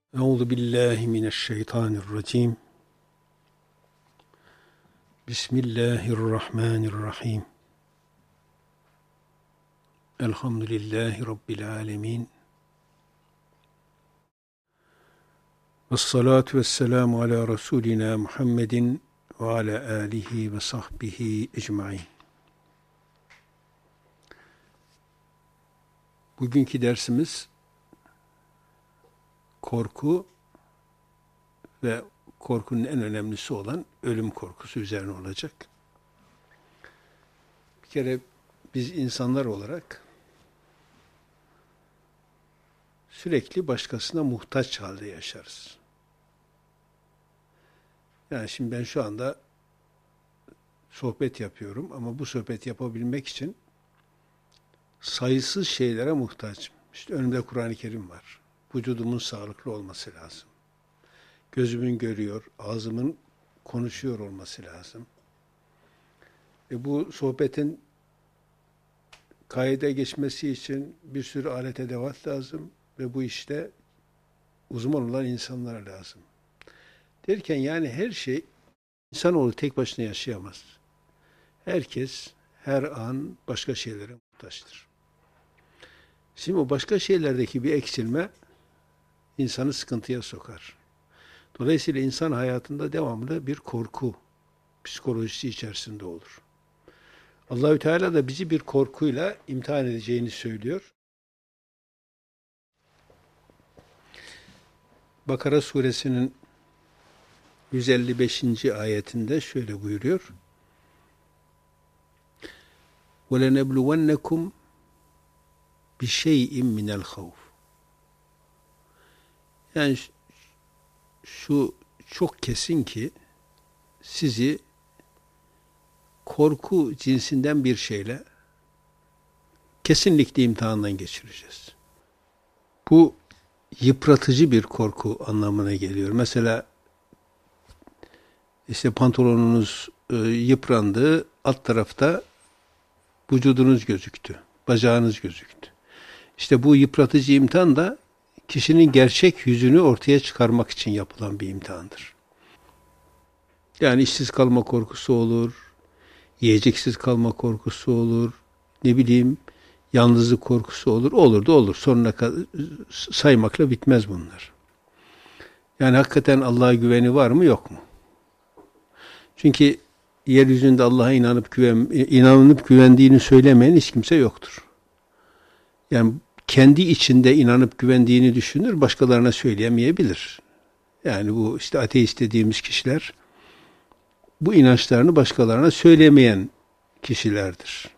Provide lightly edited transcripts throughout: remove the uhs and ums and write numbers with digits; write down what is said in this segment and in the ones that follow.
Euzu billahi mineşşeytanirracim. Bismillahirrahmanirrahim. Elhamdülillahi Rabbil alemin. Vessalatu vesselamu ala Resulina Muhammedin ve ala alihi ve sahbihi ecmaîn. Bugünkü dersimiz korku ve korkunun en önemlisi olan ölüm korkusu üzerine olacak. Bir kere biz insanlar olarak sürekli başkasına muhtaç halde yaşarız. Yani şimdi ben şu anda sohbet yapıyorum ama bu sohbet yapabilmek için sayısız şeylere muhtaçım. İşte önümde Kur'an-ı Kerim var. Vücudumun sağlıklı olması lazım. Gözümün görüyor, ağzımın konuşuyor olması lazım. Bu sohbetin kayda geçmesi için bir sürü alet edevat lazım ve bu işte uzman olan insanlar lazım. Derken yani her şey, insanoğlu tek başına yaşayamaz. Herkes her an başka şeylere muhtaçtır. Şimdi o başka şeylerdeki bir eksilme insanı sıkıntıya sokar. Dolayısıyla insan hayatında devamlı bir korku psikolojisi içerisinde olur. Allahü Teala da bizi bir korkuyla imtihan edeceğini söylüyor. Bakara suresinin 155. ayetinde şöyle buyuruyor. وَلَنَبْلُوَنَّكُمْ بِشَيْءٍ مِنَ الْخَوْفِ. Yani şu çok kesin ki sizi korku cinsinden bir şeyle kesinlikle imtihandan geçireceğiz. Bu yıpratıcı bir korku anlamına geliyor. Mesela işte pantolonunuz yıprandı, alt tarafta vücudunuz gözüktü, bacağınız gözüktü. İşte bu yıpratıcı imtihan da kişinin gerçek yüzünü ortaya çıkarmak için yapılan bir imtihandır. Yani işsiz kalma korkusu olur, yiyeceksiz kalma korkusu olur, ne bileyim yalnızlık korkusu olur, olur da olur. Sonuna kadar saymakla bitmez bunlar. Yani hakikaten Allah'a güveni var mı yok mu? Çünkü yeryüzünde Allah'a inanıp güvendiğini söylemeyen hiç kimse yoktur. Yani kendi içinde inanıp güvendiğini düşünür, başkalarına söyleyemeyebilir. Yani bu işte ateist dediğimiz kişiler bu inançlarını başkalarına söylemeyen kişilerdir.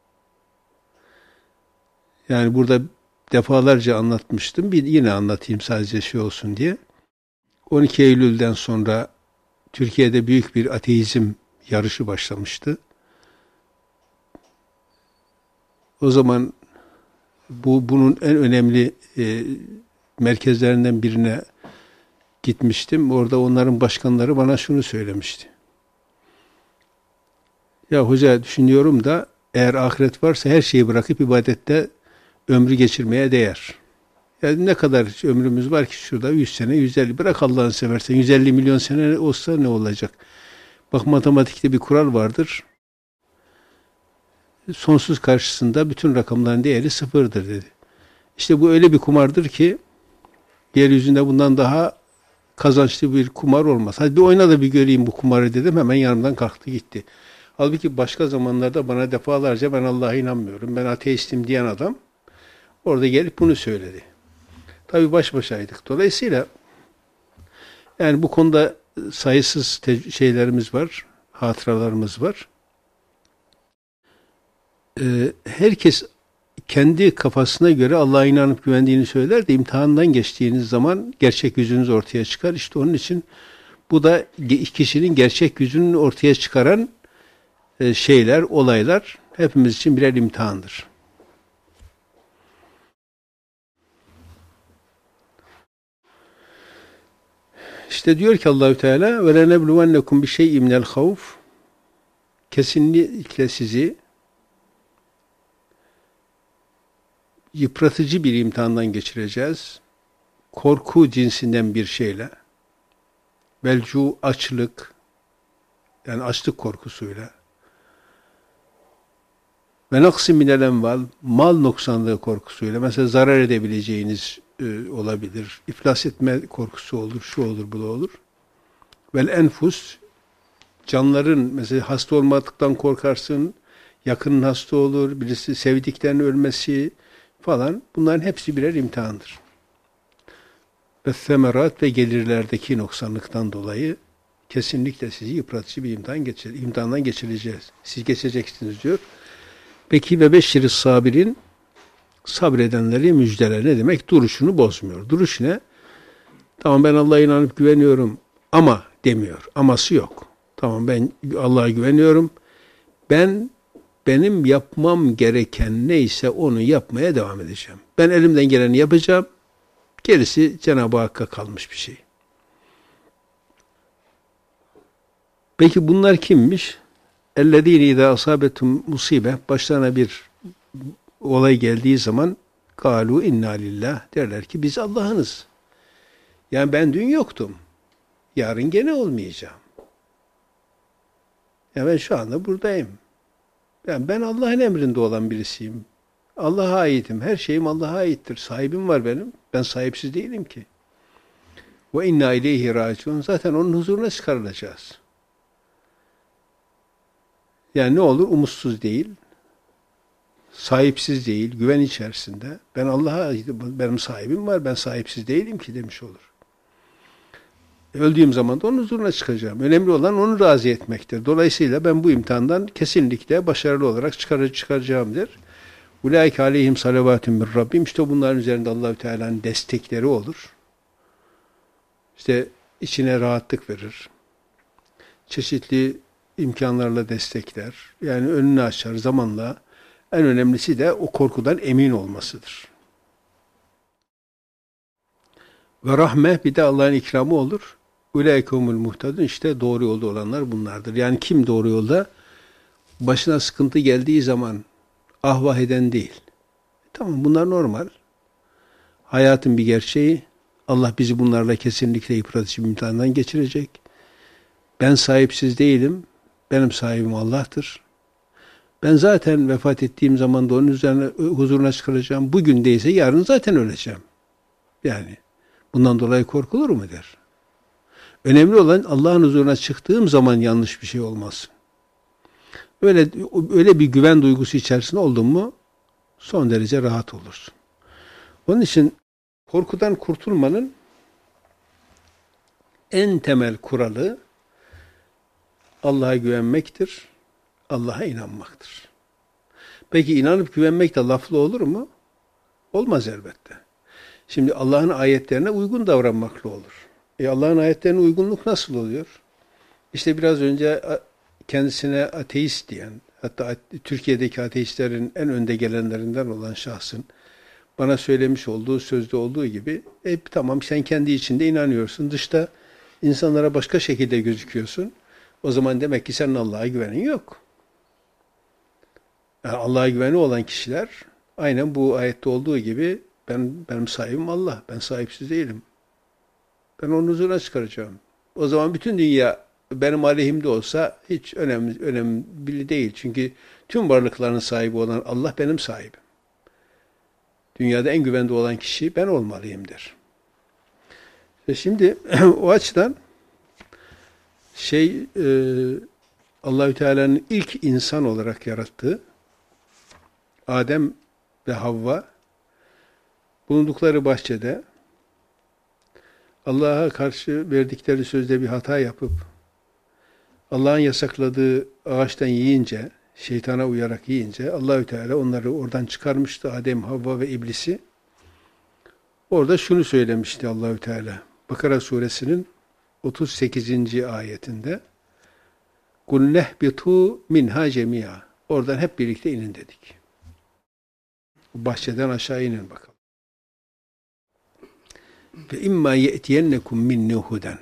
Yani burada defalarca anlatmıştım. Yine anlatayım sadece şey olsun diye. 12 Eylül'den sonra Türkiye'de büyük bir ateizm yarışı başlamıştı. O zaman bunun en önemli merkezlerinden birine gitmiştim. Orada onların başkanları bana şunu söylemişti. Ya hoca düşünüyorum da eğer ahiret varsa her şeyi bırakıp ibadette ömrü geçirmeye değer. Yani ne kadar ömrümüz var ki şurada 100 sene, 150 bırak Allah'ını seversen 150 milyon sene olsa ne olacak? Bak matematikte bir kural vardır. Sonsuz karşısında bütün rakamların değeri sıfırdır dedi. İşte bu öyle bir kumardır ki yeryüzünde bundan daha kazançlı bir kumar olmaz. Hadi bir oyna da bir göreyim bu kumarı dedim. Hemen yanımdan kalktı gitti. Halbuki başka zamanlarda bana defalarca ben Allah'a inanmıyorum, ben ateistim diyen adam orada gelip bunu söyledi. Tabii baş başaydık. Dolayısıyla yani bu konuda sayısız şeylerimiz var, hatıralarımız var. Herkes kendi kafasına göre Allah'a inanıp güvendiğini söyler de imtihandan geçtiğiniz zaman gerçek yüzünüz ortaya çıkar. İşte onun için bu da kişinin gerçek yüzünü ortaya çıkaran şeyler, olaylar hepimiz için birer imtihandır. İşte diyor ki Allahü Teala ve lenebluvennekum bi şey'in minel havf, kesinlikle sizi yıpratıcı bir imtihandan geçireceğiz. korku cinsinden bir şeyle, velcu açlık, yani açlık korkusuyla, ve naksim minel enval, mal noksanlığı korkusuyla, mesela zarar edebileceğiniz olabilir, iflas etme korkusu olur, şu olur, bu da olur. Vel enfus, canların, mesela hasta olmaktan korkarsın, yakının hasta olur, birisi sevdiklerinin ölmesi falan, bunların hepsi birer imtihandır. Ve semerat ve gelirlerdeki noksanlıktan dolayı kesinlikle sizi yıpratıcı bir imtihandan geçireceğiz. Siz geçeceksiniz diyor. Peki ve beşşiri sabirin, sabredenleri müjdele. Ne demek? Duruşunu bozmuyor. Duruş ne? Tamam, ben Allah'a inanıp güveniyorum ama demiyor. Aması yok. Tamam, ben Allah'a güveniyorum. Benim yapmam gereken neyse onu yapmaya devam edeceğim. Ben elimden geleni yapacağım. Gerisi Cenab-ı Hakk'a kalmış bir şey. Peki bunlar kimmiş? اَلَّذ۪ينَ اِذَا أَصَابَتُمْ musibe, başlarına bir olay geldiği zaman قَالُوا اِنَّا لِلّٰهِ, derler ki biz Allah'ınız. Yani ben dün yoktum. Yarın gene olmayacağım. Yani ben şu anda buradayım. Yani ben Allah'ın emrinde olan birisiyim. Allah'a aitim. Her şeyim Allah'a aittir. Sahibim var benim. Ben sahipsiz değilim ki. Ve inna ileyhi raciun. Zaten onun huzuruna çıkarılacağız. Yani ne olur? Umutsuz değil, sahipsiz değil, güven içerisinde. Ben Allah'a, benim sahibim var, ben sahipsiz değilim ki demiş olur. Öldüğüm zaman da onun huzuruna çıkacağım. Önemli olan onu razı etmektir. Dolayısıyla ben bu imtihandan kesinlikle başarılı olarak çıkaracağım der. Ulaike aleyhim salavatun min Rabbim. İşte bunların üzerinde Allahü Teala'nın destekleri olur. İşte içine rahatlık verir. Çeşitli imkanlarla destekler. Yani önünü açar zamanla. En önemlisi de o korkudan emin olmasıdır. Ve rahme, bir de Allah'ın ikramı olur. Ulaikumul muhtadun, işte doğru yolda olanlar bunlardır. Yani kim doğru yolda? Başına sıkıntı geldiği zaman ahvah eden değil. Tamam, bunlar normal. Hayatın bir gerçeği. Allah bizi bunlarla kesinlikle yıpratıcı bir imtihandan geçirecek. Ben sahipsiz değilim. Benim sahibim Allah'tır. Ben zaten vefat ettiğim zaman da onun üzerine huzuruna çıkaracağım. Bugün değilse yarın zaten öleceğim. Yani bundan dolayı korkulur mu der. Önemli olan Allah'ın huzuruna çıktığım zaman yanlış bir şey olmasın. Öyle bir güven duygusu içerisinde oldun mu son derece rahat olursun. Onun için korkudan kurtulmanın en temel kuralı Allah'a güvenmektir, Allah'a inanmaktır. Peki inanıp güvenmek de laflı olur mu? Olmaz elbette. Şimdi Allah'ın ayetlerine uygun davranmakla olur. Allah'ın ayetlerine uygunluk nasıl oluyor? İşte biraz önce kendisine ateist diyen, hatta Türkiye'deki ateistlerin en önde gelenlerinden olan şahsın bana söylemiş olduğu, sözde olduğu gibi, tamam sen kendi içinde inanıyorsun, dışta insanlara başka şekilde gözüküyorsun. O zaman demek ki senin Allah'a güvenin yok. Yani Allah'a güveni olan kişiler aynen bu ayette olduğu gibi benim sahibim Allah, ben sahipsiz değilim. Ben onun huzuruna çıkaracağım. O zaman bütün dünya benim aleyhimde olsa hiç önemli değil. Çünkü tüm varlıkların sahibi olan Allah benim sahibim. Dünyada en güvende olan kişi ben olmalıyım der. Şimdi o açıdan Allahü Teala'nın ilk insan olarak yarattığı Adem ve Havva bulundukları bahçede Allah'a karşı verdikleri sözde bir hata yapıp Allah'ın yasakladığı ağaçtan yiyince, şeytana uyarak yiyince Allahü Teala onları oradan çıkarmıştı, Adem, Havva ve iblisi. Orada şunu söylemişti Allahü Teala. Bakara suresinin 38. ayetinde "Kul nehbitu minha cemia." Oradan hep birlikte inin dedik. Bahçeden aşağı inin bakalım. Ve imma ye'tiyennekum minni huden.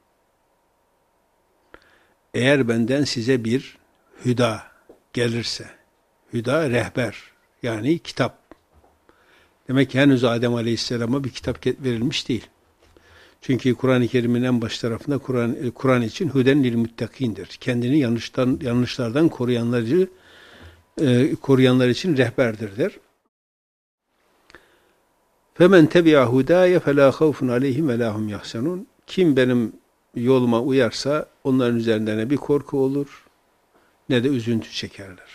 Eğer benden size bir hüda gelirse, hüda rehber, yani kitap Demek ki henüz Adem Aleyhisselam'a bir kitap verilmiş değil. Çünkü Kur'an-ı Kerim'in en baş tarafında Kur'an için huden lil muttakindir. Kendini yanlışlardan koruyanlar için rehberdir der. Femen tebi'a hudaye felâ havfun aleyhim ve lâ hum yahsenun. Kim benim yoluma uyarsa onların üzerinde ne bir korku olur ne de üzüntü çekerler.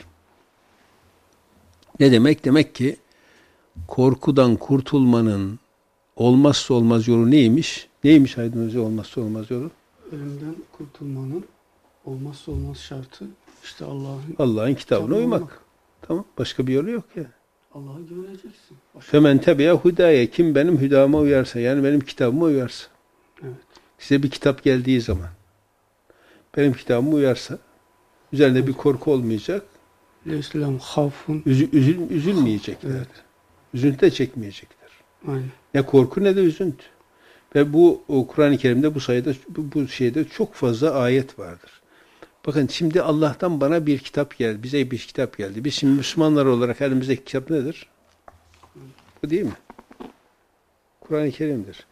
Ne demek? Demek ki korkudan kurtulmanın olmazsa olmaz yolu neymiş? Neymiş Aydın Hoca olmazsa olmaz yolu? Ölümden kurtulmanın olmazsa olmaz şartı işte Allah'ın kitabına uymak. Tamam. Başka bir yolu yok ya. Allah'a güveneceksin. Femen tebi'a hudaye. Kim benim hüdama uyarsa, yani benim kitabıma uyarsa. Evet. Size bir kitap geldiği zaman benim kitabıma uyarsa üzerinde bir korku olmayacak. İslam havfun. Üzülmeyecekler. Evet. Üzüntü de çekmeyecekler. Aynen. Ne korku ne de üzüntü. Ve bu Kur'an-ı Kerim'de bu şeyde çok fazla ayet vardır. Bakın şimdi Allah'tan bana bir kitap geldi. Bize bir kitap geldi. Biz şimdi Müslümanlar olarak elimizdeki kitap nedir? Bu değil mi? Kur'an-ı Kerim'dir.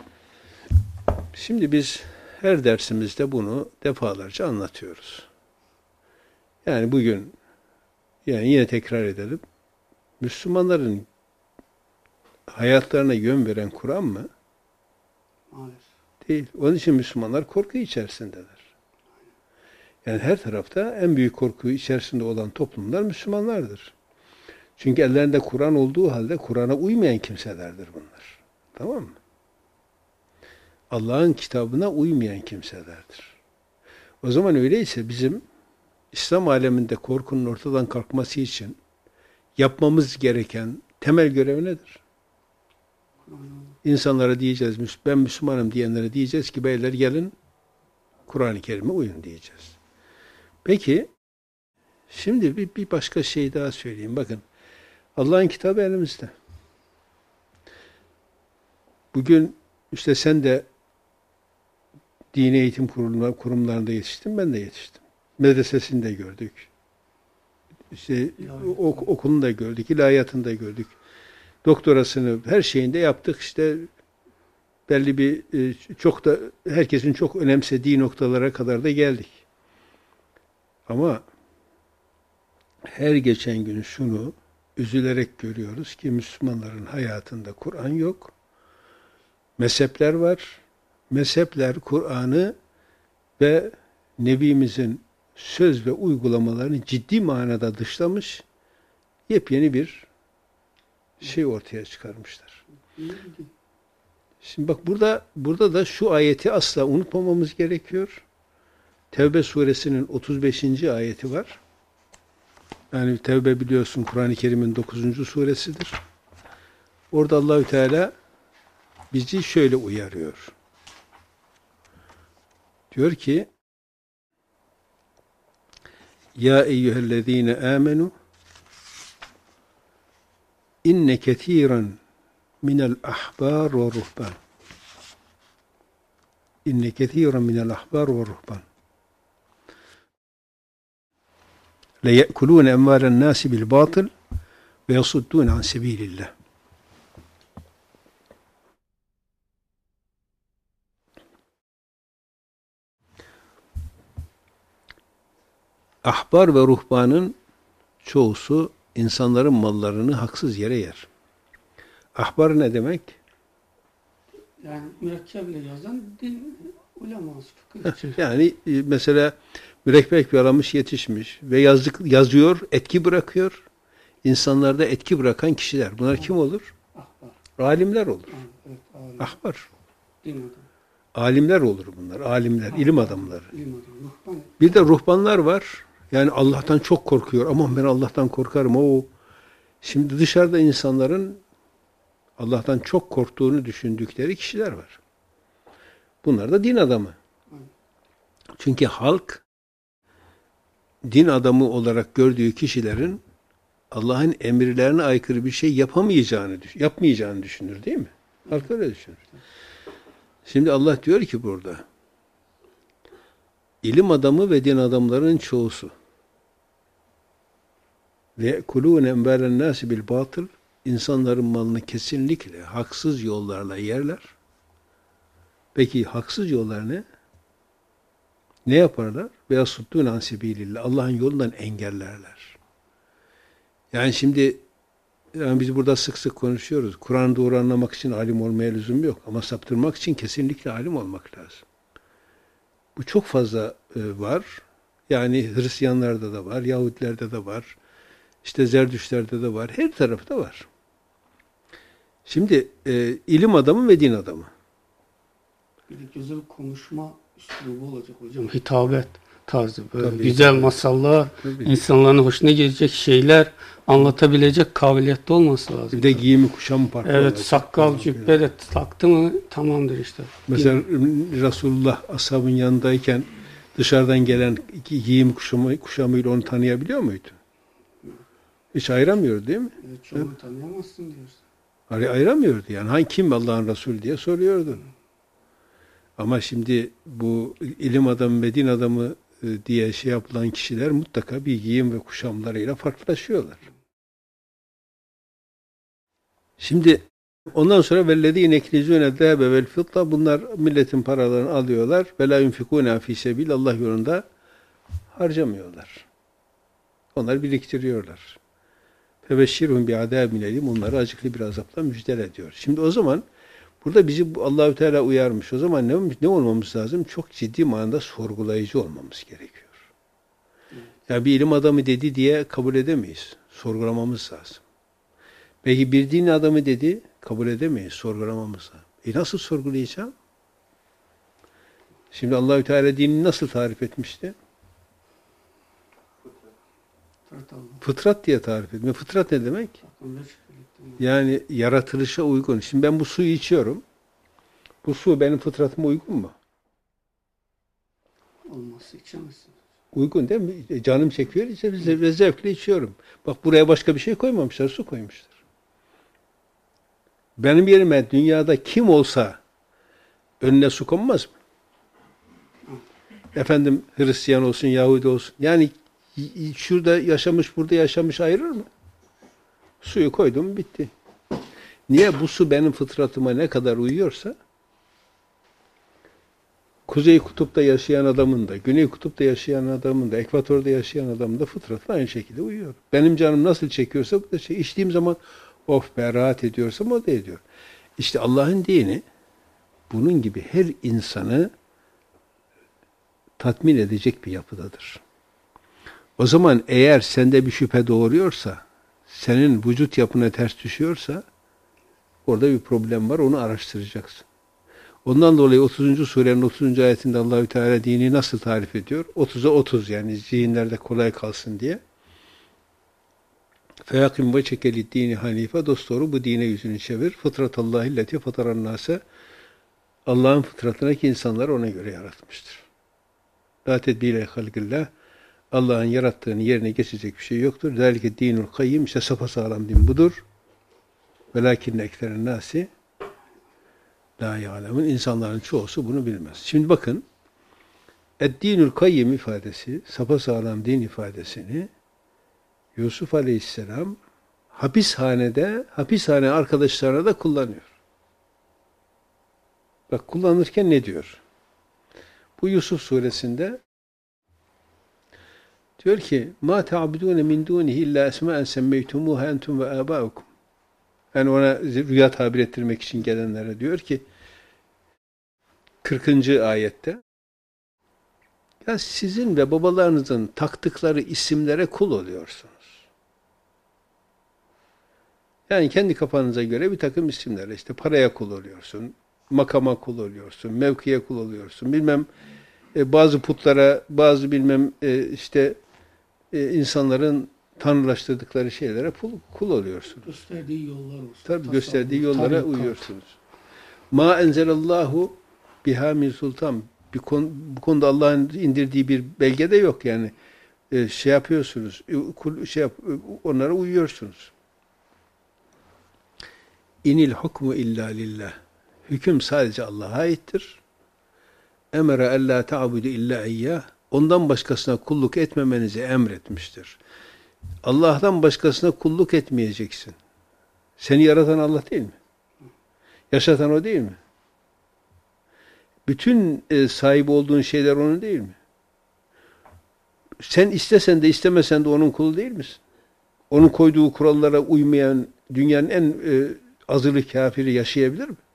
Şimdi biz her dersimizde bunu defalarca anlatıyoruz. Yani bugün yine tekrar edelim. Müslümanların hayatlarına yön veren Kur'an mı? Maalesef. Değil. Onun için Müslümanlar korku içerisindeler. Yani her tarafta en büyük korku içerisinde olan toplumlar Müslümanlardır. Çünkü ellerinde Kur'an olduğu halde Kur'an'a uymayan kimselerdir bunlar. Tamam mı? Allah'ın kitabına uymayan kimselerdir. O zaman öyleyse bizim İslam aleminde korkunun ortadan kalkması için yapmamız gereken temel görev nedir? İnsanlara diyeceğiz, ben Müslümanım diyenlere diyeceğiz ki beyler gelin Kur'an-ı Kerim'e uyun diyeceğiz. Peki, şimdi bir başka şey daha söyleyeyim. Bakın, Allah'ın kitabı elimizde. Bugün işte sen de dini eğitim kurumlarında yetiştin, ben de yetiştim. Medresesini de gördük. İşte okulunu da gördük, ilahiyatını da gördük. Doktorasını, her şeyinde yaptık. İşte belli bir çok da herkesin çok önemsediği noktalara kadar da geldik. Ama her geçen gün şunu üzülerek görüyoruz ki Müslümanların hayatında Kur'an yok. Mezhepler var. Mezhepler Kur'an'ı ve Nebimizin söz ve uygulamalarını ciddi manada dışlamış, yepyeni bir şey ortaya çıkarmışlar. Şimdi bak burada da şu ayeti asla unutmamamız gerekiyor. Tevbe suresinin 35. ayeti var. Yani Tevbe biliyorsun Kur'an-ı Kerim'in 9. suresidir. Orada Allahü Teala bizi şöyle uyarıyor. Diyor ki: Ya eyyühellezine amenu inne ketiren minel ahbar ve ruhban. İnne ketiren minel ahbar ve ruhban. لَيَأْكُلُونَ اَمْوَالَ النَّاسِ بِالْبَاطِلِ وَيَصُدُّونَ عَنْ سَب۪يلِ اللّٰهِ. Ahbar ve ruhbanın çoğusu insanların mallarını haksız yere yer. Ahbar ne demek? Yani mürekkeple yazan din uleması, fıkıh. Yani mesela mürekkep yalamış yetişmiş ve yazıyor, etki bırakıyor. İnsanlarda etki bırakan kişiler. Bunlar kim olur? Ahbar. Alimler olur. Evet, alim. Ahbar. Din adamı. Alimler olur bunlar. Alimler, ilim adamları. İlim adamı. Ruhban. Bir de ruhbanlar var. Yani Allah'tan çok korkuyor. Aman ben Allah'tan korkarım. Şimdi dışarıda insanların Allah'tan çok korktuğunu düşündükleri kişiler var. Bunlar da din adamı. Çünkü halk din adamı olarak gördüğü kişilerin Allah'ın emirlerine aykırı bir şey yapmayacağını düşünür değil mi? Halk öyle düşünür. Şimdi Allah diyor ki burada, ilim adamı ve din adamlarının çoğusu ve kulûne embâlen nâsi bil batıl insanların malını kesinlikle haksız yollarla yerler. Peki haksız yollar ne? Ne yaparlar? Veya suddûn an sebîlillah. Allah'ın yolundan engellerler. Yani şimdi biz burada sık sık konuşuyoruz. Kur'an'ı doğru anlamak için alim olmaya lüzum yok. Ama saptırmak için kesinlikle alim olmak lazım. Bu çok fazla var. Yani Hristiyanlarda da var, Yahudilerde de var. İşte Zerdüştlerde de var. Her tarafta var. Şimdi ilim adamı ve din adamı. Bir de güzel konuşma üslubu olacak hocam. Hitabet tarzı. Böyle Tabii, güzel tabii. masallar, Tabii. insanların hoşuna gidecek şeyler anlatabilecek kabiliyette olması lazım. Bir de giyimi kuşamı farklı Evet, olacak. sakal, cübbe de taktı mı tamamdır işte. Mesela Resulullah ashabın yanındayken dışarıdan gelen giyim kuşamıyla onu tanıyabiliyor muydu? Hiç ayıramıyordu değil mi? Evet, çoğunu tanıyamazsın diyorsun. Ayıramıyordu yani. Kim Allah'ın Resulü diye soruyordu. Ama şimdi bu ilim adamı ve din adamı diye şey yapılan kişiler mutlaka bir giyim ve kuşamlarıyla farklılaşıyorlar. Şimdi ondan sonra وَالَّذ۪ينَ اَكْلِزُونَ الذَّهَبَ وَالْفِضَّةَ bunlar milletin paralarını alıyorlar. وَلَا يُنْفِقُونَ ف۪ي سَب۪يلِ Allah yolunda harcamıyorlar. Onları biriktiriyorlar. فَبَشِّرْهُمْ بِعَذَابٍ اَلِيمٍ onları acıklı bir azapla müjdele ediyor. Şimdi o zaman burada bizi Allahü Teala uyarmış. O zaman ne olmamız lazım? Çok ciddi manada sorgulayıcı olmamız gerekiyor. Yani bir ilim adamı dedi diye kabul edemeyiz. Sorgulamamız lazım. Peki bir din adamı dedi, kabul edemeyiz, sorgulamamız lazım. Nasıl sorgulayacağım? Şimdi Allahü Teala dinini nasıl tarif etmişti? Fıtrat diye tarif etmiş. Fıtrat ne demek? Yani yaratılışa uygun. Şimdi ben bu suyu içiyorum. Bu su benim fıtratıma uygun mu? Olmazsa içemezsin. Uygun değil mi? Canım çekiyor ve zevkle içiyorum. Bak buraya başka bir şey koymamışlar, su koymuşlar. Benim yerime dünyada kim olsa önüne su konmaz mı? Efendim Hristiyan olsun, Yahudi olsun. Yani şurada yaşamış, burada yaşamış ayırır mı? Suyu koydum, bitti. Niye? Bu su benim fıtratıma ne kadar uyuyorsa Kuzey Kutup'ta yaşayan adamın da, Güney Kutup'ta yaşayan adamın da, Ekvator'da yaşayan adamın da fıtratla aynı şekilde uyuyor. Benim canım nasıl çekiyorsa bu da içtiğim zaman of be rahat ediyorsam o da ediyor. İşte Allah'ın dini bunun gibi her insanı tatmin edecek bir yapıdadır. O zaman eğer sende bir şüphe doğuruyorsa, senin vücut yapına ters düşüyorsa orada bir problem var, onu araştıracaksın. Ondan dolayı 30. surenin 30. ayetinde Allahü Teala dini nasıl tarif ediyor? 30'a 30 yani zihinlerde kolay kalsın diye. Feyakim ve çekeli dini hanife dosdoğru bu dine yüzünü çevir. Fıtratallahi leti fatarannase Allah'ın fıtratına ki insanları ona göre yaratmıştır. La tedbile halgillah Allah'ın yarattığını yerine geçecek bir şey yoktur. Zalike dinul kayyim işte sapasağlam din budur. Velakinne ekseren nasi la ya'lemun insanların çoğusu bunu bilmez. Şimdi bakın Ed-dinul kayyim ifadesi, sapasağlam din ifadesini Yusuf Aleyhisselam hapishane arkadaşlarına da kullanıyor. Bak kullanırken ne diyor? Bu Yusuf suresinde diyor ki ma ta'budun min dunihi illa esma'en semmeytumuha entum ve abaukum. Yani ona rüya tabir ettirmek için gelenlere diyor ki 40. ayette ya sizin ve babalarınızın taktıkları isimlere kul oluyorsunuz. Yani kendi kafanıza göre bir takım isimler işte paraya kul oluyorsun, makama kul oluyorsun, mevkiye kul oluyorsun, bilmem bazı putlara, bazı bilmem insanların tanrılaştırdıkları şeylere kul oluyorsunuz. Gösterdiği yollar olsun. Tabii gösterdiği yollara uyuyorsunuz. Ma enzelallahu biha min sultan. Bu konuda Allah'ın indirdiği bir belge de yok yani. Yapıyorsunuz, onlara uyuyorsunuz. İnil hukmu illa lillah. Hüküm sadece Allah'a aittir. Emre alla ta'budu illa iyyah. Ondan başkasına kulluk etmemenizi emretmiştir. Allah'tan başkasına kulluk etmeyeceksin. Seni yaratan Allah değil mi? Yaşatan o değil mi? Bütün sahip olduğun şeyler onun değil mi? Sen istesen de istemesen de onun kulu değil misin? Onun koyduğu kurallara uymayan dünyanın en azılı kafiri yaşayabilir mi?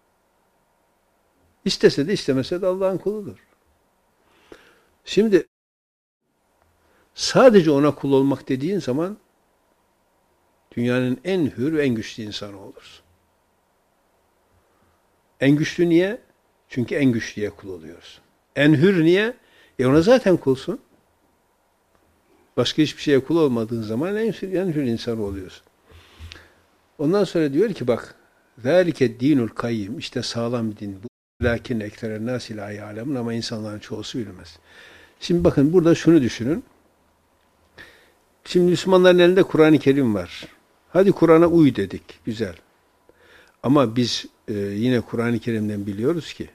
İstese de istemese de Allah'ın kuludur. Şimdi sadece ona kul olmak dediğin zaman dünyanın en hür ve en güçlü insanı olursun. En güçlü niye? Çünkü en güçlüye kul oluyorsun. En hür niye? Ona zaten kulsun. Başka hiçbir şeye kul olmadığın zaman en hür insan oluyorsun. Ondan sonra diyor ki bak ذَٰلِكَ dinul kayyim işte sağlam bir din bu. Lakin ektere nâsi lâ yâlemun ama insanların çoğusu bilmez. Şimdi bakın burada şunu düşünün. Şimdi Müslümanların elinde Kur'an-ı Kerim var. Hadi Kur'an'a uy dedik. Güzel. Ama biz yine Kur'an-ı Kerim'den biliyoruz ki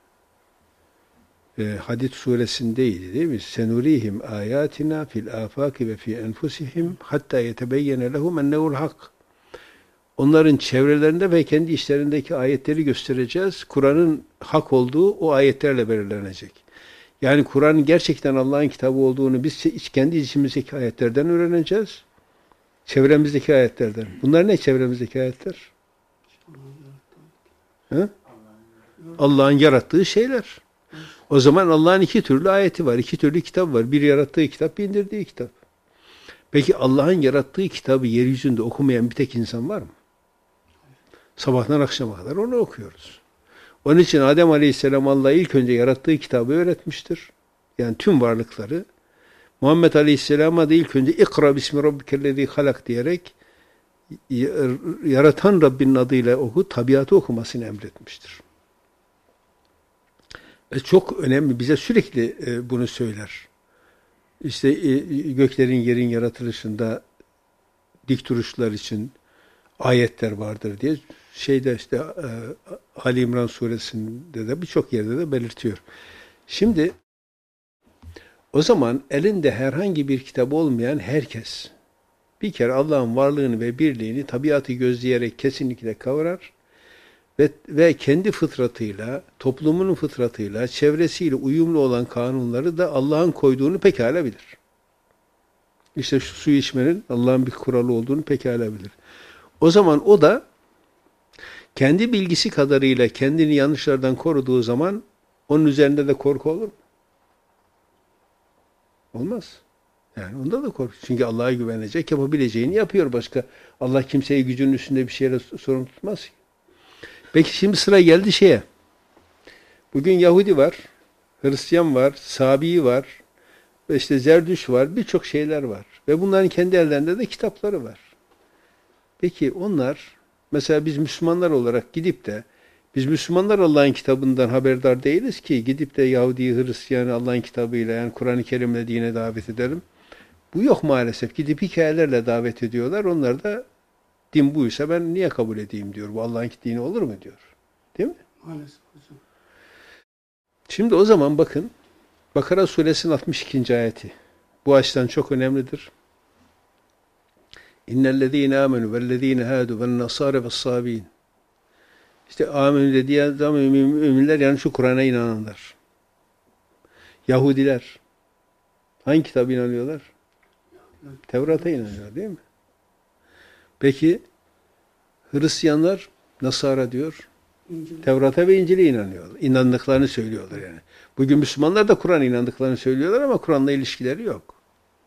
Hadid suresindeydi değil mi? Senurihim ayatina fil afaki ve fi enfusihim hatta yetebeyyene lehum ennehu'l hak. Onların çevrelerinde ve kendi işlerindeki ayetleri göstereceğiz. Kur'an'ın hak olduğu o ayetlerle belirlenecek. Yani Kur'an'ın gerçekten Allah'ın kitabı olduğunu biz kendi içimizdeki ayetlerden öğreneceğiz. Çevremizdeki ayetlerden. Bunlar ne çevremizdeki ayetler? Allah'ın yarattığı şeyler. O zaman Allah'ın iki türlü ayeti var. İki türlü kitap var. Bir yarattığı kitap, bir indirdiği kitap. Peki Allah'ın yarattığı kitabı yeryüzünde okumayan bir tek insan var mı? Sabahtan akşama kadar onu okuyoruz. Onun için Adem Aleyhisselam Allah'a ilk önce yarattığı kitabı öğretmiştir. Yani tüm varlıkları. Muhammed Aleyhisselam'a da ilk önce İkra bismi rabbikellezî halak diyerek yaratan Rabbinin adıyla oku, tabiatı okumasını emretmiştir. Çok önemli. Bize sürekli bunu söyler. İşte göklerin yerin yaratılışında dik duruşlar için ayetler vardır diye şeyde işte Ali İmran suresinde de birçok yerde de belirtiyor. Şimdi o zaman elinde herhangi bir kitap olmayan herkes bir kere Allah'ın varlığını ve birliğini tabiatı gözleyerek kesinlikle kavrar ve kendi fıtratıyla, toplumunun fıtratıyla, çevresiyle uyumlu olan kanunları da Allah'ın koyduğunu pekala bilir. İşte şu suyu içmenin Allah'ın bir kuralı olduğunu pekala bilir. O zaman o da kendi bilgisi kadarıyla kendini yanlışlardan koruduğu zaman onun üzerinde de korku olur mu? Olmaz. Yani onda da korku. Çünkü Allah'a güvenecek, yapabileceğini yapıyor başka. Allah kimseyi gücünün üstünde bir şeyle sorumlu tutmaz ki. Peki şimdi sıra geldi şeye. Bugün Yahudi var, Hristiyan var, Sabi var, işte Zerdüş var, birçok şeyler var. Ve bunların kendi ellerinde de kitapları var. Peki onlar, mesela biz Müslümanlar olarak gidip de, biz Müslümanlar Allah'ın kitabından haberdar değiliz ki, gidip de Yahudi'yi, Hristiyan'ı Allah'ın kitabıyla, yani Kur'an-ı Kerim'le dine davet edelim. Bu yok maalesef. Gidip hikayelerle davet ediyorlar. Onlar da din buysa ben niye kabul edeyim diyor. Bu Allah'ın dini olur mu diyor. Değil mi? Maalesef hocam. Şimdi o zaman bakın Bakara suresinin 62. ayeti. Bu açıdan çok önemlidir. İnnellezîne âmenû vellezîne hâdû vennasâre vessâbîn. İşte âmenû dediği zaman müminler yani şu Kur'an'a inananlar. Yahudiler. Hangi kitaba inanıyorlar? Tevrat'a inanıyor değil mi? Peki Hristiyanlar Nasara diyor. Tevrat'a ve İncil'e inanıyorlar. İnandıklarını söylüyorlar yani. Bugün Müslümanlar da Kur'an'a inandıklarını söylüyorlar ama Kur'an'la ilişkileri yok.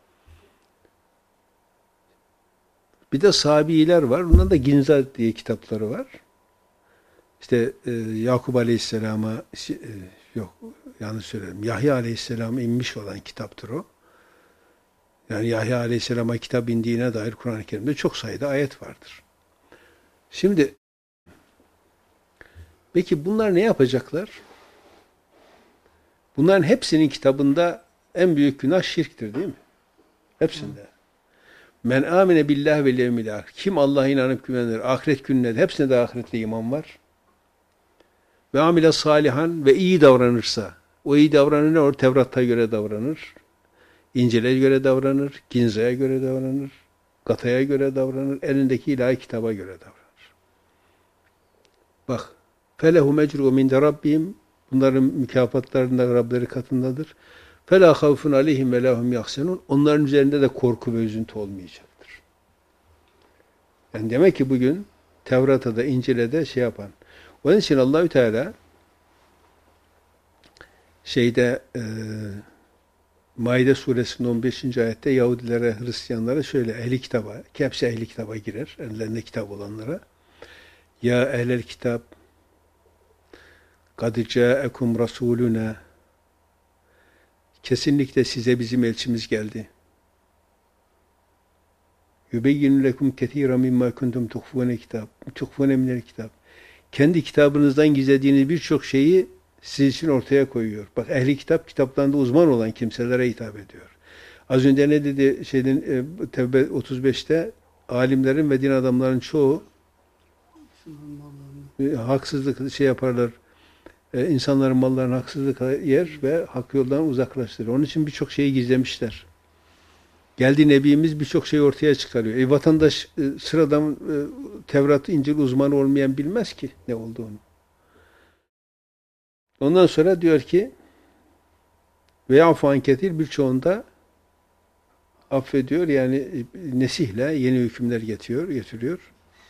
Bir de Sabiiler var. Onların da Ginza diye kitapları var. İşte Yakup Aleyhisselam'a yok yanlış söyledim. Yahya Aleyhisselam'a inmiş olan kitaptır o. Yani Yahya Aleyhisselam'a kitap indiğine dair Kur'an-ı Kerim'de çok sayıda ayet vardır. Şimdi peki bunlar ne yapacaklar? Bunların hepsinin kitabında en büyük günah şirktir değil mi? Hepsinde. Men amine billah ve yevmil ahir. Kim Allah'a inanıp güvenir, ahiret gününe de, hepsine de ahirette iman var. Ve amile salihan ve iyi davranırsa, o iyi davranır ne olur? Tevrat'a göre davranır, İncil'e göre davranır, Ginza'ya göre davranır, Gata'ya göre davranır, elindeki ilahi kitaba göre davranır. Bak. فَلَهُمْ اَجْرُهُمْ اِنْدَ رَبِّهِمْ Bunların mükafatlarında Rableri katındadır. فَلَا خَوْفٌ عَلَيْهِمْ وَلَا هُمْ يَحْزَنُونَ Onların üzerinde de korku ve üzüntü olmayacaktır. Yani demek ki bugün Tevrat'a da İncil'e de şey yapan. Onun için Allahü Teala Maide suresinin 15. ayette Yahudilere, Hristiyanlara şöyle ehli kitaba, ki hepsi ehli kitaba girer, ellerinde kitap olanlara. Ya ehlel kitap kad ca'ekum rasuluna kesinlikle size bizim elçimiz geldi. Yubeyyinu lekum ketîran mimma kuntum tuhfûne minel kitap. Kendi kitabınızdan gizlediğiniz birçok şeyi sizin için ortaya koyuyor. Bak ehli kitap kitaplarında uzman olan kimselere hitap ediyor. Az önce ne dedi Tevbe 35'te alimlerin ve din adamların çoğu haksızlık yaparlar. İnsanların mallarını haksızlık yer ve hak yoldan uzaklaştırır. Onun için birçok şeyi gizlemişler. Geldi Nebimiz birçok şeyi ortaya çıkarıyor. Vatandaş sıradan Tevrat, İncil uzmanı olmayan bilmez ki ne olduğunu. Ondan sonra diyor ki ve ya'fu an ketir birçoğunda affediyor. Yani nesihle yeni hükümler getiriyor.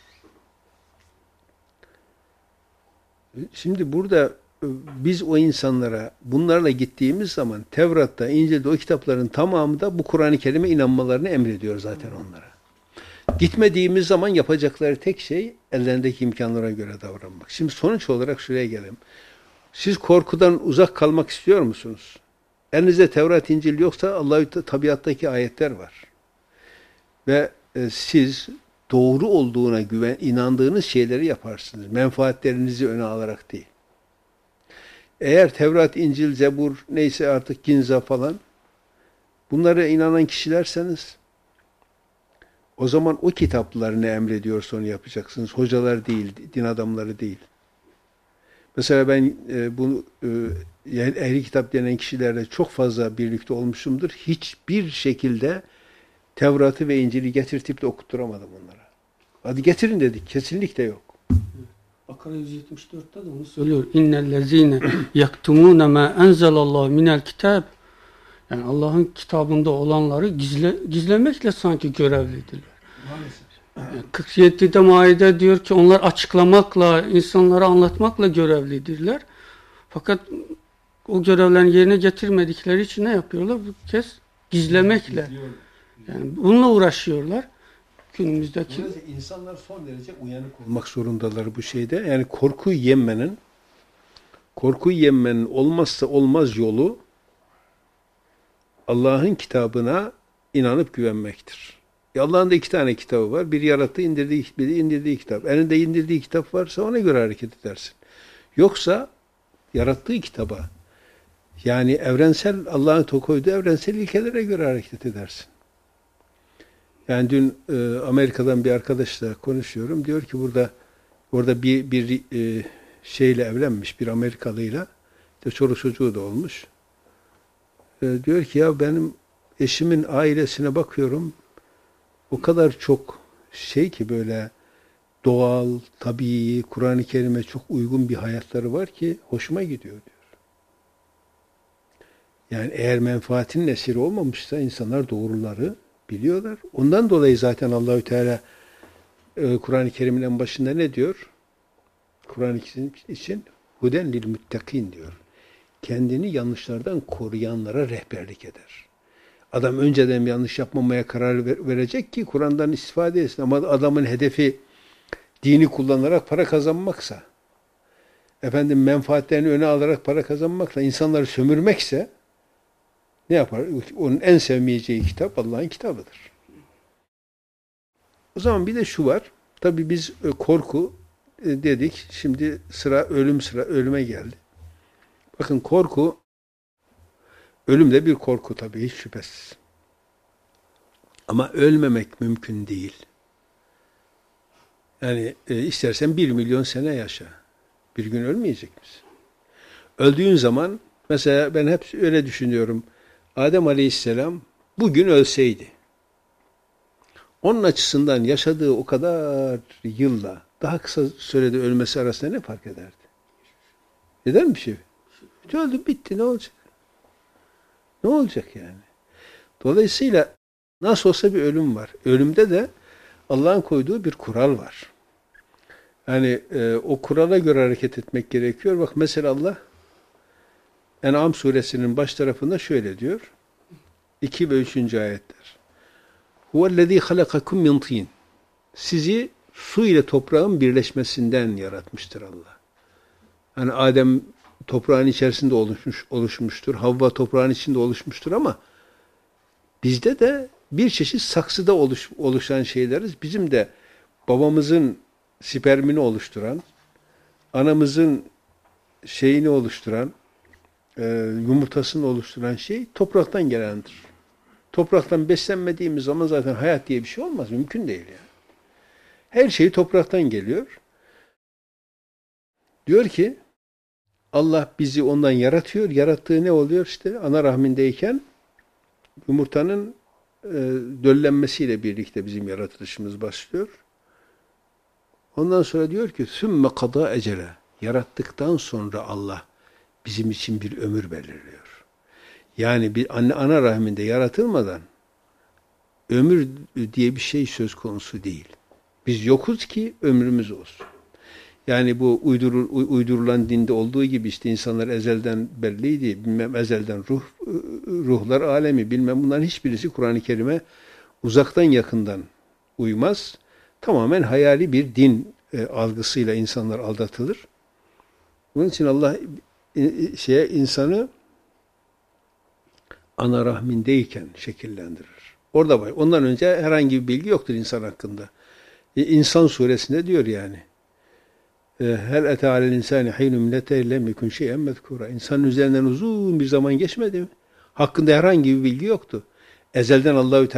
Şimdi burada biz o insanlara bunlarla gittiğimiz zaman Tevrat'ta, İncil'de o kitapların tamamı da bu Kur'an-ı Kerim'e inanmalarını emrediyor zaten onlara. Gitmediğimiz zaman yapacakları tek şey ellerindeki imkanlara göre davranmak. Şimdi sonuç olarak şuraya gelelim. Siz korkudan uzak kalmak istiyor musunuz? Elinizde Tevrat, İncil yoksa Allah'ın tabiattaki ayetler var. Ve siz doğru olduğuna inandığınız şeyleri yaparsınız. Menfaatlerinizi öne alarak değil. Eğer Tevrat, İncil, Zebur, neyse artık Ginza falan bunlara inanan kişilerseniz o zaman o kitaplar ne emrediyorsa onu yapacaksınız. Hocalar değil, din adamları değil. Mesela ben bunu ehli kitap denen kişilerle çok fazla birlikte olmuşumdur. Hiçbir şekilde Tevrat'ı ve İncil'i getirtip de okutturamadım onlara. Hadi getirin dedik. Kesinlikle yok. Bakara 174'te de onu söylüyor. İnnellezine yaktumune ma enzelallahu minel kitab. Yani Allah'ın kitabında olanları gizlemekle sanki görevlidirler. Maalesef. 47'de Maide diyor ki onlar açıklamakla, insanlara anlatmakla görevlidirler. Fakat o görevlerin yerine getirmedikleri için ne yapıyorlar? Bu kez gizlemekle. Yani bununla uğraşıyorlar. Günümüzdeki insanlar son derece uyanık olmak zorundalar bu şeyde. Yani korkuyu yenmenin olmazsa olmaz yolu Allah'ın kitabına inanıp güvenmektir. Allah'ın da 2 tane kitabı var. Biri yarattı, indirdiği kitap. Elinde indirdiği kitap varsa ona göre hareket edersin. Yoksa yarattığı kitaba, yani evrensel, Allah'ın koyduğu evrensel ilkelere göre hareket edersin. Yani dün Amerika'dan bir arkadaşla konuşuyorum. Diyor ki orada bir şeyle evlenmiş, bir Amerikalıyla. İşte çoluk çocuğu da olmuş. Diyor ki ya benim eşimin ailesine bakıyorum. O kadar çok ki böyle doğal, tabii, Kur'an-ı Kerim'e çok uygun bir hayatları var ki hoşuma gidiyor diyor. Yani eğer menfaatin esiri olmamışsa insanlar doğruları biliyorlar. Ondan dolayı zaten Allahü Teala Kur'an-ı Kerim'in en başında ne diyor? Kur'an-ı Kerim için huden lil muttakin diyor. Kendini yanlışlardan koruyanlara rehberlik eder. Adam önceden yanlış yapmamaya karar verecek ki Kur'an'dan istifade etsin. Ama adamın hedefi dini kullanarak para kazanmaksa, menfaatlerini öne alarak para kazanmakla, insanları sömürmekse ne yapar? Onun en sevmeyeceği kitap Allah'ın kitabıdır. O zaman bir de şu var. Tabii biz korku dedik. Şimdi ölüme geldi. Bakın ölüm de bir korku tabii, hiç şüphesiz. Ama ölmemek mümkün değil. Yani istersen 1 milyon sene yaşa. Bir gün ölmeyecek misin? Öldüğün zaman, mesela ben hep öyle düşünüyorum. Adem Aleyhisselam bugün ölseydi, onun açısından yaşadığı o kadar yılla, daha kısa sürede ölmesi arasında ne fark ederdi? Eder mi bir şey? Öldü, bitti, ne olacak? Ne olacak yani? Dolayısıyla nasıl olsa bir ölüm var. Ölümde de Allah'ın koyduğu bir kural var. Yani o kurala göre hareket etmek gerekiyor. Bak mesela Allah En'am suresinin baş tarafında şöyle diyor. 2 ve 3. ayetler. Huvellezî halakakum min tin. Sizi su ile toprağın birleşmesinden yaratmıştır Allah. Yani Adem toprağın içerisinde oluşmuştur. Havva toprağın içinde oluşmuştur ama bizde de bir çeşit saksıda oluşan şeyleriz. Bizim de babamızın spermini oluşturan, anamızın şeyini oluşturan, yumurtasını oluşturan şey topraktan gelendir. Topraktan beslenmediğimiz zaman zaten hayat diye bir şey olmaz. Mümkün değil yani. Her şey topraktan geliyor. Diyor ki Allah bizi ondan yaratıyor. Yarattığı ne oluyor? İşte ana rahmindeyken yumurtanın döllenmesiyle birlikte bizim yaratılışımız başlıyor. Ondan sonra diyor ki sümme kada ecele. Yarattıktan sonra Allah bizim için bir ömür belirliyor. Yani bir ana rahminde yaratılmadan ömür diye bir şey söz konusu değil. Biz yokuz ki ömrümüz olsun. Yani bu uydurulan dinde olduğu gibi işte insanlar ezelden belliydi. Bilmem ezelden ruhlar alemi bilmem bunların hiçbirisi Kur'an-ı Kerim'e uzaktan yakından uymaz. Tamamen hayali bir din algısıyla insanlar aldatılır. Bunun için Allah insanı ana rahmindeyken şekillendirir. Orada var. Ondan önce herhangi bir bilgi yoktur insan hakkında. İnsan suresinde diyor yani. Hel ete alel insani hinun min lem yekun şey'en mezkura. İnsanın üzerinden uzun bir zaman geçmedi mi? Hakkında herhangi bir bilgi yoktu. Ezelden Allahü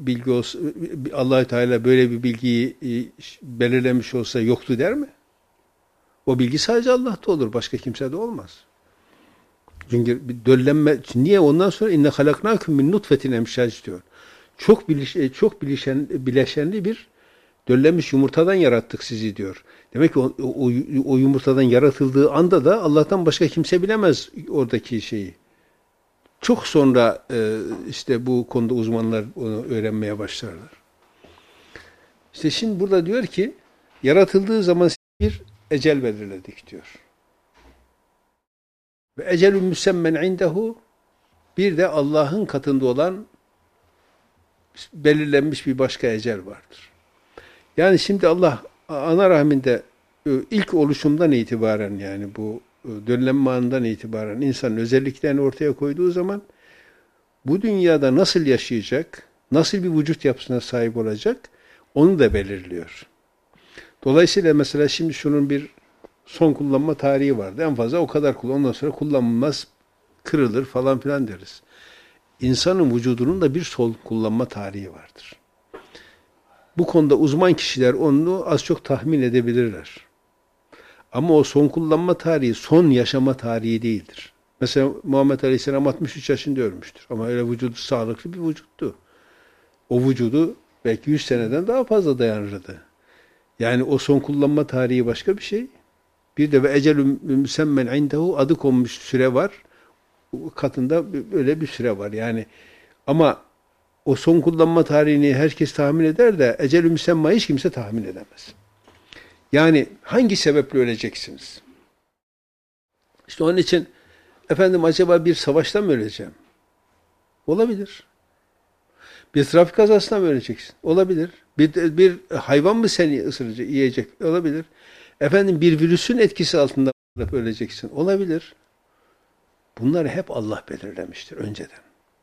Teala böyle bir bilgiyi belirlemiş olsa yoktu der mi? O bilgi sadece Allah'ta olur. Başka kimsede olmaz. Çünkü bir döllenme, niye ondan sonra inne halaknakum min nutfetin emşac diyor. Çok bileşenli bir döllenmiş yumurtadan yarattık sizi diyor. Demek ki o yumurtadan yaratıldığı anda da Allah'tan başka kimse bilemez oradaki şeyi. Çok sonra işte bu konuda uzmanlar onu öğrenmeye başlarlar. İşte şimdi burada diyor ki yaratıldığı zaman bir ecel belirledik diyor. Ve ecelün müsemmen indehu bir de Allah'ın katında olan belirlenmiş bir başka ecel vardır. Yani şimdi Allah ana rahminde ilk oluşumdan itibaren yani bu döllenme anından itibaren insanın özelliklerini ortaya koyduğu zaman bu dünyada nasıl yaşayacak, nasıl bir vücut yapısına sahip olacak onu da belirliyor. Dolayısıyla mesela şimdi şunun bir son kullanma tarihi vardı. En fazla o kadar ondan sonra kullanılmaz, kırılır falan filan deriz. İnsanın vücudunun da bir son kullanma tarihi vardır. Bu konuda uzman kişiler onu az çok tahmin edebilirler. Ama o son kullanma tarihi, son yaşama tarihi değildir. Mesela Muhammed Aleyhisselam 63 yaşında ölmüştür. Ama öyle vücudu sağlıklı bir vücuttu. O vücudu belki 100 seneden daha fazla dayanırdı. Yani o son kullanma tarihi başka bir şey. Bir de ve ecelü müsemmen indehu adı konmuş süre var. Katında öyle bir süre var. Yani ama o son kullanma tarihini herkes tahmin eder de ecel-i müsemma hiç kimse tahmin edemez. Yani hangi sebeple öleceksiniz? İşte onun için efendim acaba bir savaşta mı öleceğim? Olabilir. Bir trafik kazasında mı öleceksin? Olabilir. Bir hayvan mı seni ısıracak, yiyecek? Olabilir. Efendim bir virüsün etkisi altında öleceksin. Olabilir. Bunları hep Allah belirlemiştir önceden.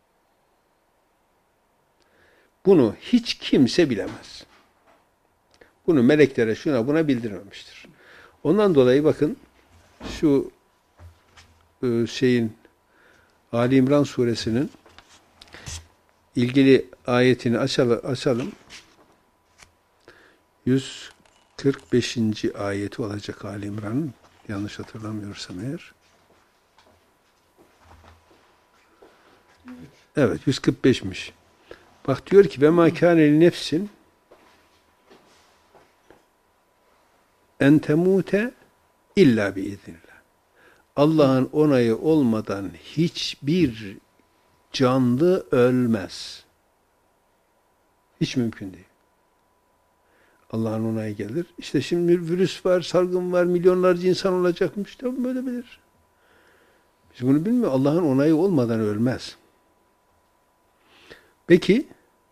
Bunu hiç kimse bilemez. Bunu meleklere şuna buna bildirmemiştir. Ondan dolayı bakın şu Ali İmran suresinin ilgili ayetini açalım. 145. ayeti olacak Ali İmran'ın. Yanlış hatırlamıyorsam eğer. Evet 145'miş. Bak diyor ki ve mâ kâne li nefsin en temute illa biiznillah. Allah'ın onayı olmadan hiçbir canlı ölmez. Hiç mümkün değil. Allah'ın onayı gelir. İşte şimdi virüs var, salgın var, milyonlarca insan olacakmış. Tabii böyle bilir. Biz bunu bilmiyoruz. Allah'ın onayı olmadan ölmez. Peki,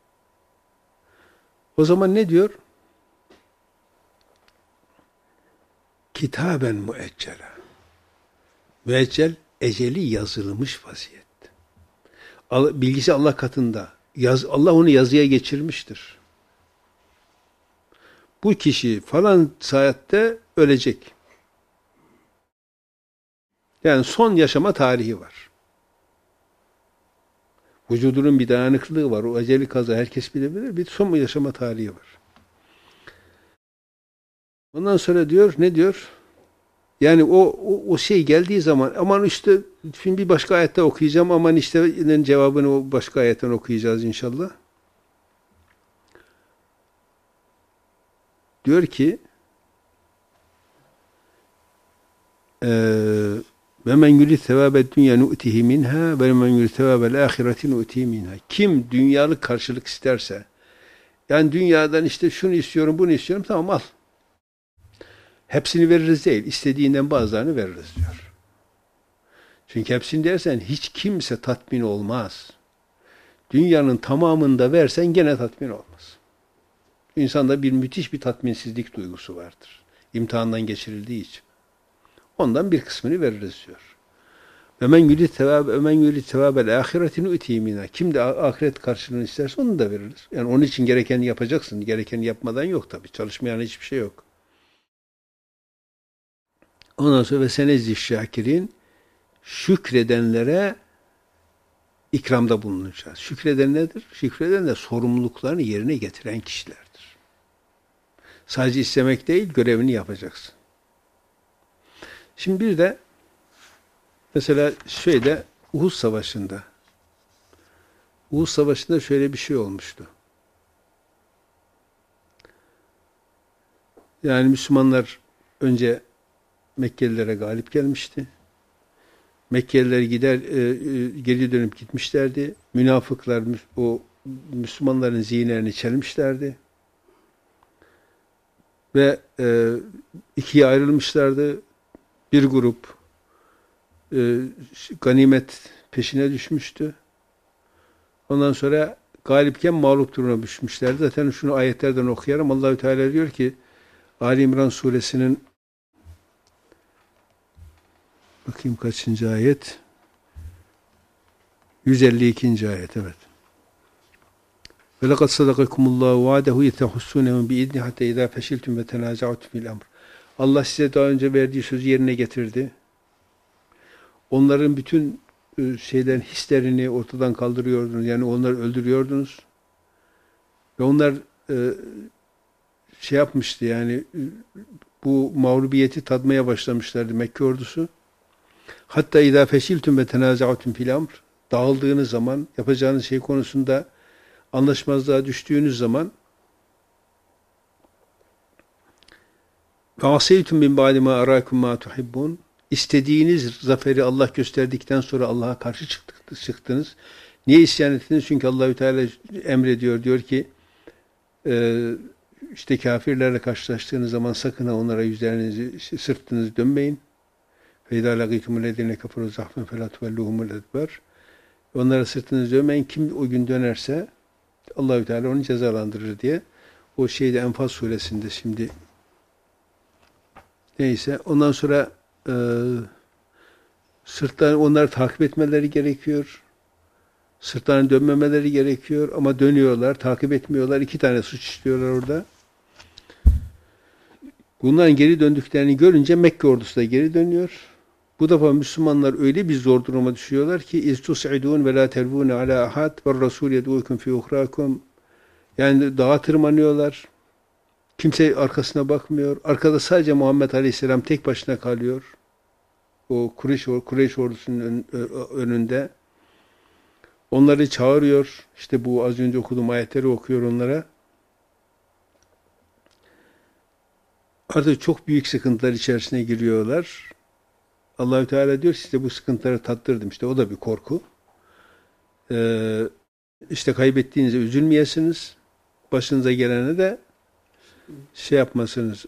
o zaman ne diyor? Kitaben müeccela. Müeccel, eceli yazılmış vaziyette. Bilgisi Allah katında. Allah onu yazıya geçirmiştir. Bu kişi falan saatte ölecek. Yani son yaşama tarihi var. Vücudunun bir dayanıklılığı var. O eceli kaza herkes bilebilir. Bir son yaşama tarihi var. Ondan sonra diyor, ne diyor? Yani o şey geldiği zaman, aman işte şimdi bir başka ayette okuyacağım, aman işte cevabını o başka ayetten okuyacağız inşallah. Diyor ki ve men yurid sevabed dünya nu'tihi minha ve men yurid sevabel ahireti nu'tihi minha. Kim dünyalık karşılık isterse, yani dünyadan işte şunu istiyorum, bunu istiyorum, tamam al. Hepsini veririz değil, istediğinden bazılarını veririz diyor. Çünkü hepsini dersen hiç kimse tatmin olmaz. Dünyanın tamamını da versen gene tatmin olmaz. İnsanda müthiş bir tatminsizlik duygusu vardır. İmtihandan geçirildiği için. Ondan bir kısmını veririz diyor. Ve men yurid sevabel ahiretini utihi minha. Kim de ahiret karşılığını isterse onu da veririz. Yani onun için gerekeni yapacaksın. Gerekeni yapmadan yok tabii. Çalışmayan hiçbir şey yok. Ondan sonra ve senezzi şakirin, şükredenlere ikramda bulunacağız. Şükreden nedir? Şükreden de sorumluluklarını yerine getiren kişilerdir. Sadece istemek değil, görevini yapacaksın. Şimdi bir de mesela Uhud Savaşı'nda şöyle bir şey olmuştu. Yani Müslümanlar önce Mekkelilere galip gelmişti. Mekkeliler geri dönüp gitmişlerdi. Münafıklar o Müslümanların zihinlerini çelmişlerdi. Ve ikiye ayrılmışlardı. Bir grup ganimet peşine düşmüştü. Ondan sonra galipken mağlup duruma düşmüşlerdi. Zaten şunu ayetlerden okuyalım. Allahü Teala diyor ki Ali İmran suresinin bakayım kaçıncı ayet? 152. ayet, evet. Ve lekad sadakakumullahu va'dehu yetehussunehum bi'izni hatta izâ feşiltum ve tenâza'tum fil emr. Allah size daha önce verdiği sözü yerine getirdi. Onların bütün hislerini ortadan kaldırıyordunuz. Yani onları öldürüyordunuz. Ve onlar yapmıştı yani bu mağlubiyeti tadmaya başlamışlardı Mekke ordusu. Hatta izâ feşiltum ve tenâza'tum fil emr. Dağıldığınız zaman, yapacağınız şey konusunda anlaşmazlığa düştüğünüz zaman ve aseytum min ba'di mâ arâkum mâ tuhibbûn. İstediğiniz zaferi Allah gösterdikten sonra Allah'a karşı çıktınız. Niye isyan ettiniz? Çünkü Allahü Teala emrediyor, diyor ki işte kafirlerle karşılaştığınız zaman sakın onlara yüzlerinizi, sırtınızı dönmeyin. فَاِذَا لَقِيتُمُ الَّذِينَ كَفَرُوا زَحْفًا فَلَا تُوَلُّهُمُ الْاَدْبَارِ. Onlara sırtınızı dönmeyin. Kim o gün dönerse Allahü Teala onu cezalandırır diye. O Enfal suresinde şimdi neyse. Ondan sonra sırtlarını onları takip etmeleri gerekiyor. Sırtlarını dönmemeleri gerekiyor. Ama dönüyorlar, takip etmiyorlar. 2 tane suç işliyorlar orada. Bunların geri döndüklerini görünce Mekke ordusu da geri dönüyor. Bu defa Müslümanlar öyle bir zor duruma düşüyorlar ki istus'idun ve la tervun ala ahad ve rasul yed'ukum fi uhrakum. Yani dağa tırmanıyorlar. Kimse arkasına bakmıyor. Arkada sadece Muhammed Aleyhisselam tek başına kalıyor. O Kureyş ordusunun önünde. Onları çağırıyor. İşte bu az önce okuduğum ayetleri okuyor onlara. Artık çok büyük sıkıntılar içerisine giriyorlar. Allahü Teala diyor size bu sıkıntıları tattırdım. İşte o da bir korku. İşte kaybettiğinizde üzülmeyesiniz. Başınıza gelene de şey yapmasınız.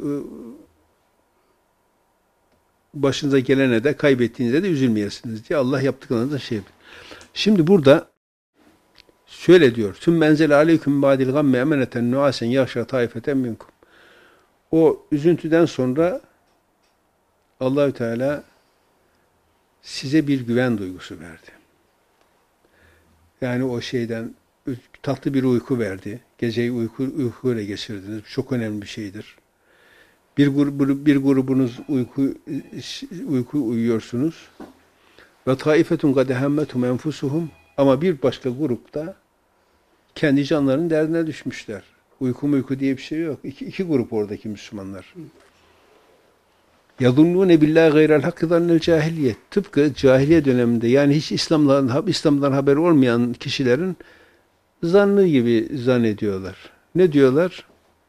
Başınıza gelene de kaybettiğinizde de üzülmeyesiniz diye Allah yaptıklarınızda şey yapıyor. Şimdi burada şöyle diyor. Sümme enzele aleyküm ba'dil gamme emeneten nuasen yahşa taifeten minkum. O üzüntüden sonra Allahü Teala size bir güven duygusu verdi. Yani o şeyden tatlı bir uyku verdi. Geceyi uykuyla geçirdiniz. Çok önemli bir şeydir. Bir grubunuz uyku uyuyorsunuz. Ve taifetun kad ehemmetum enfusuhum, ama bir başka grupta kendi canlarının derdine düşmüşler. Uyku diye bir şey yok. İki grup oradaki Müslümanlar. يَظُنُّونَ بِاللّٰهِ غَيْرَ الْحَقِّ ظَنَّ الْجَاهِلِيَّةِ Tıpkı cahiliye döneminde, yani hiç İslam'dan haberi olmayan kişilerin zannı gibi zannediyorlar. Ne diyorlar?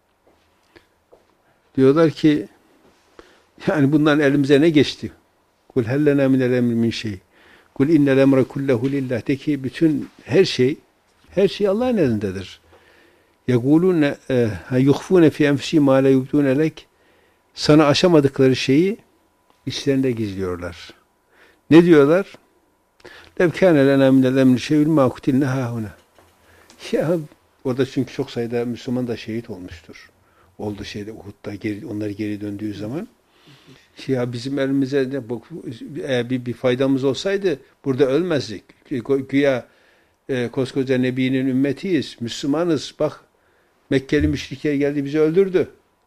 Diyorlar ki yani bundan elimize ne geçti? Kul hellena minel emri min şey. Kul innel emre kullehu lillah. De ki bütün her şey Allah'ın elindedir. Yekulune yukhfune fi enfusihim ma la yubdune lek. Sana aşamadıkları şeyi içlerinde gizliyorlar. Ne diyorlar? Lev kâne lenâ minel emri şeyül mâ kutilne hâhuna. Ya orada çünkü çok sayıda Müslüman da şehit olmuştur. Oldu Uhud'da onlar geri döndüğü zaman. Ya bizim elimize de bir faydamız olsaydı burada ölmezdik. Güya koskoca Nebi'nin ümmetiyiz, Müslümanız. Bak Mekkeli müşrikler geldi bizi öldürdü.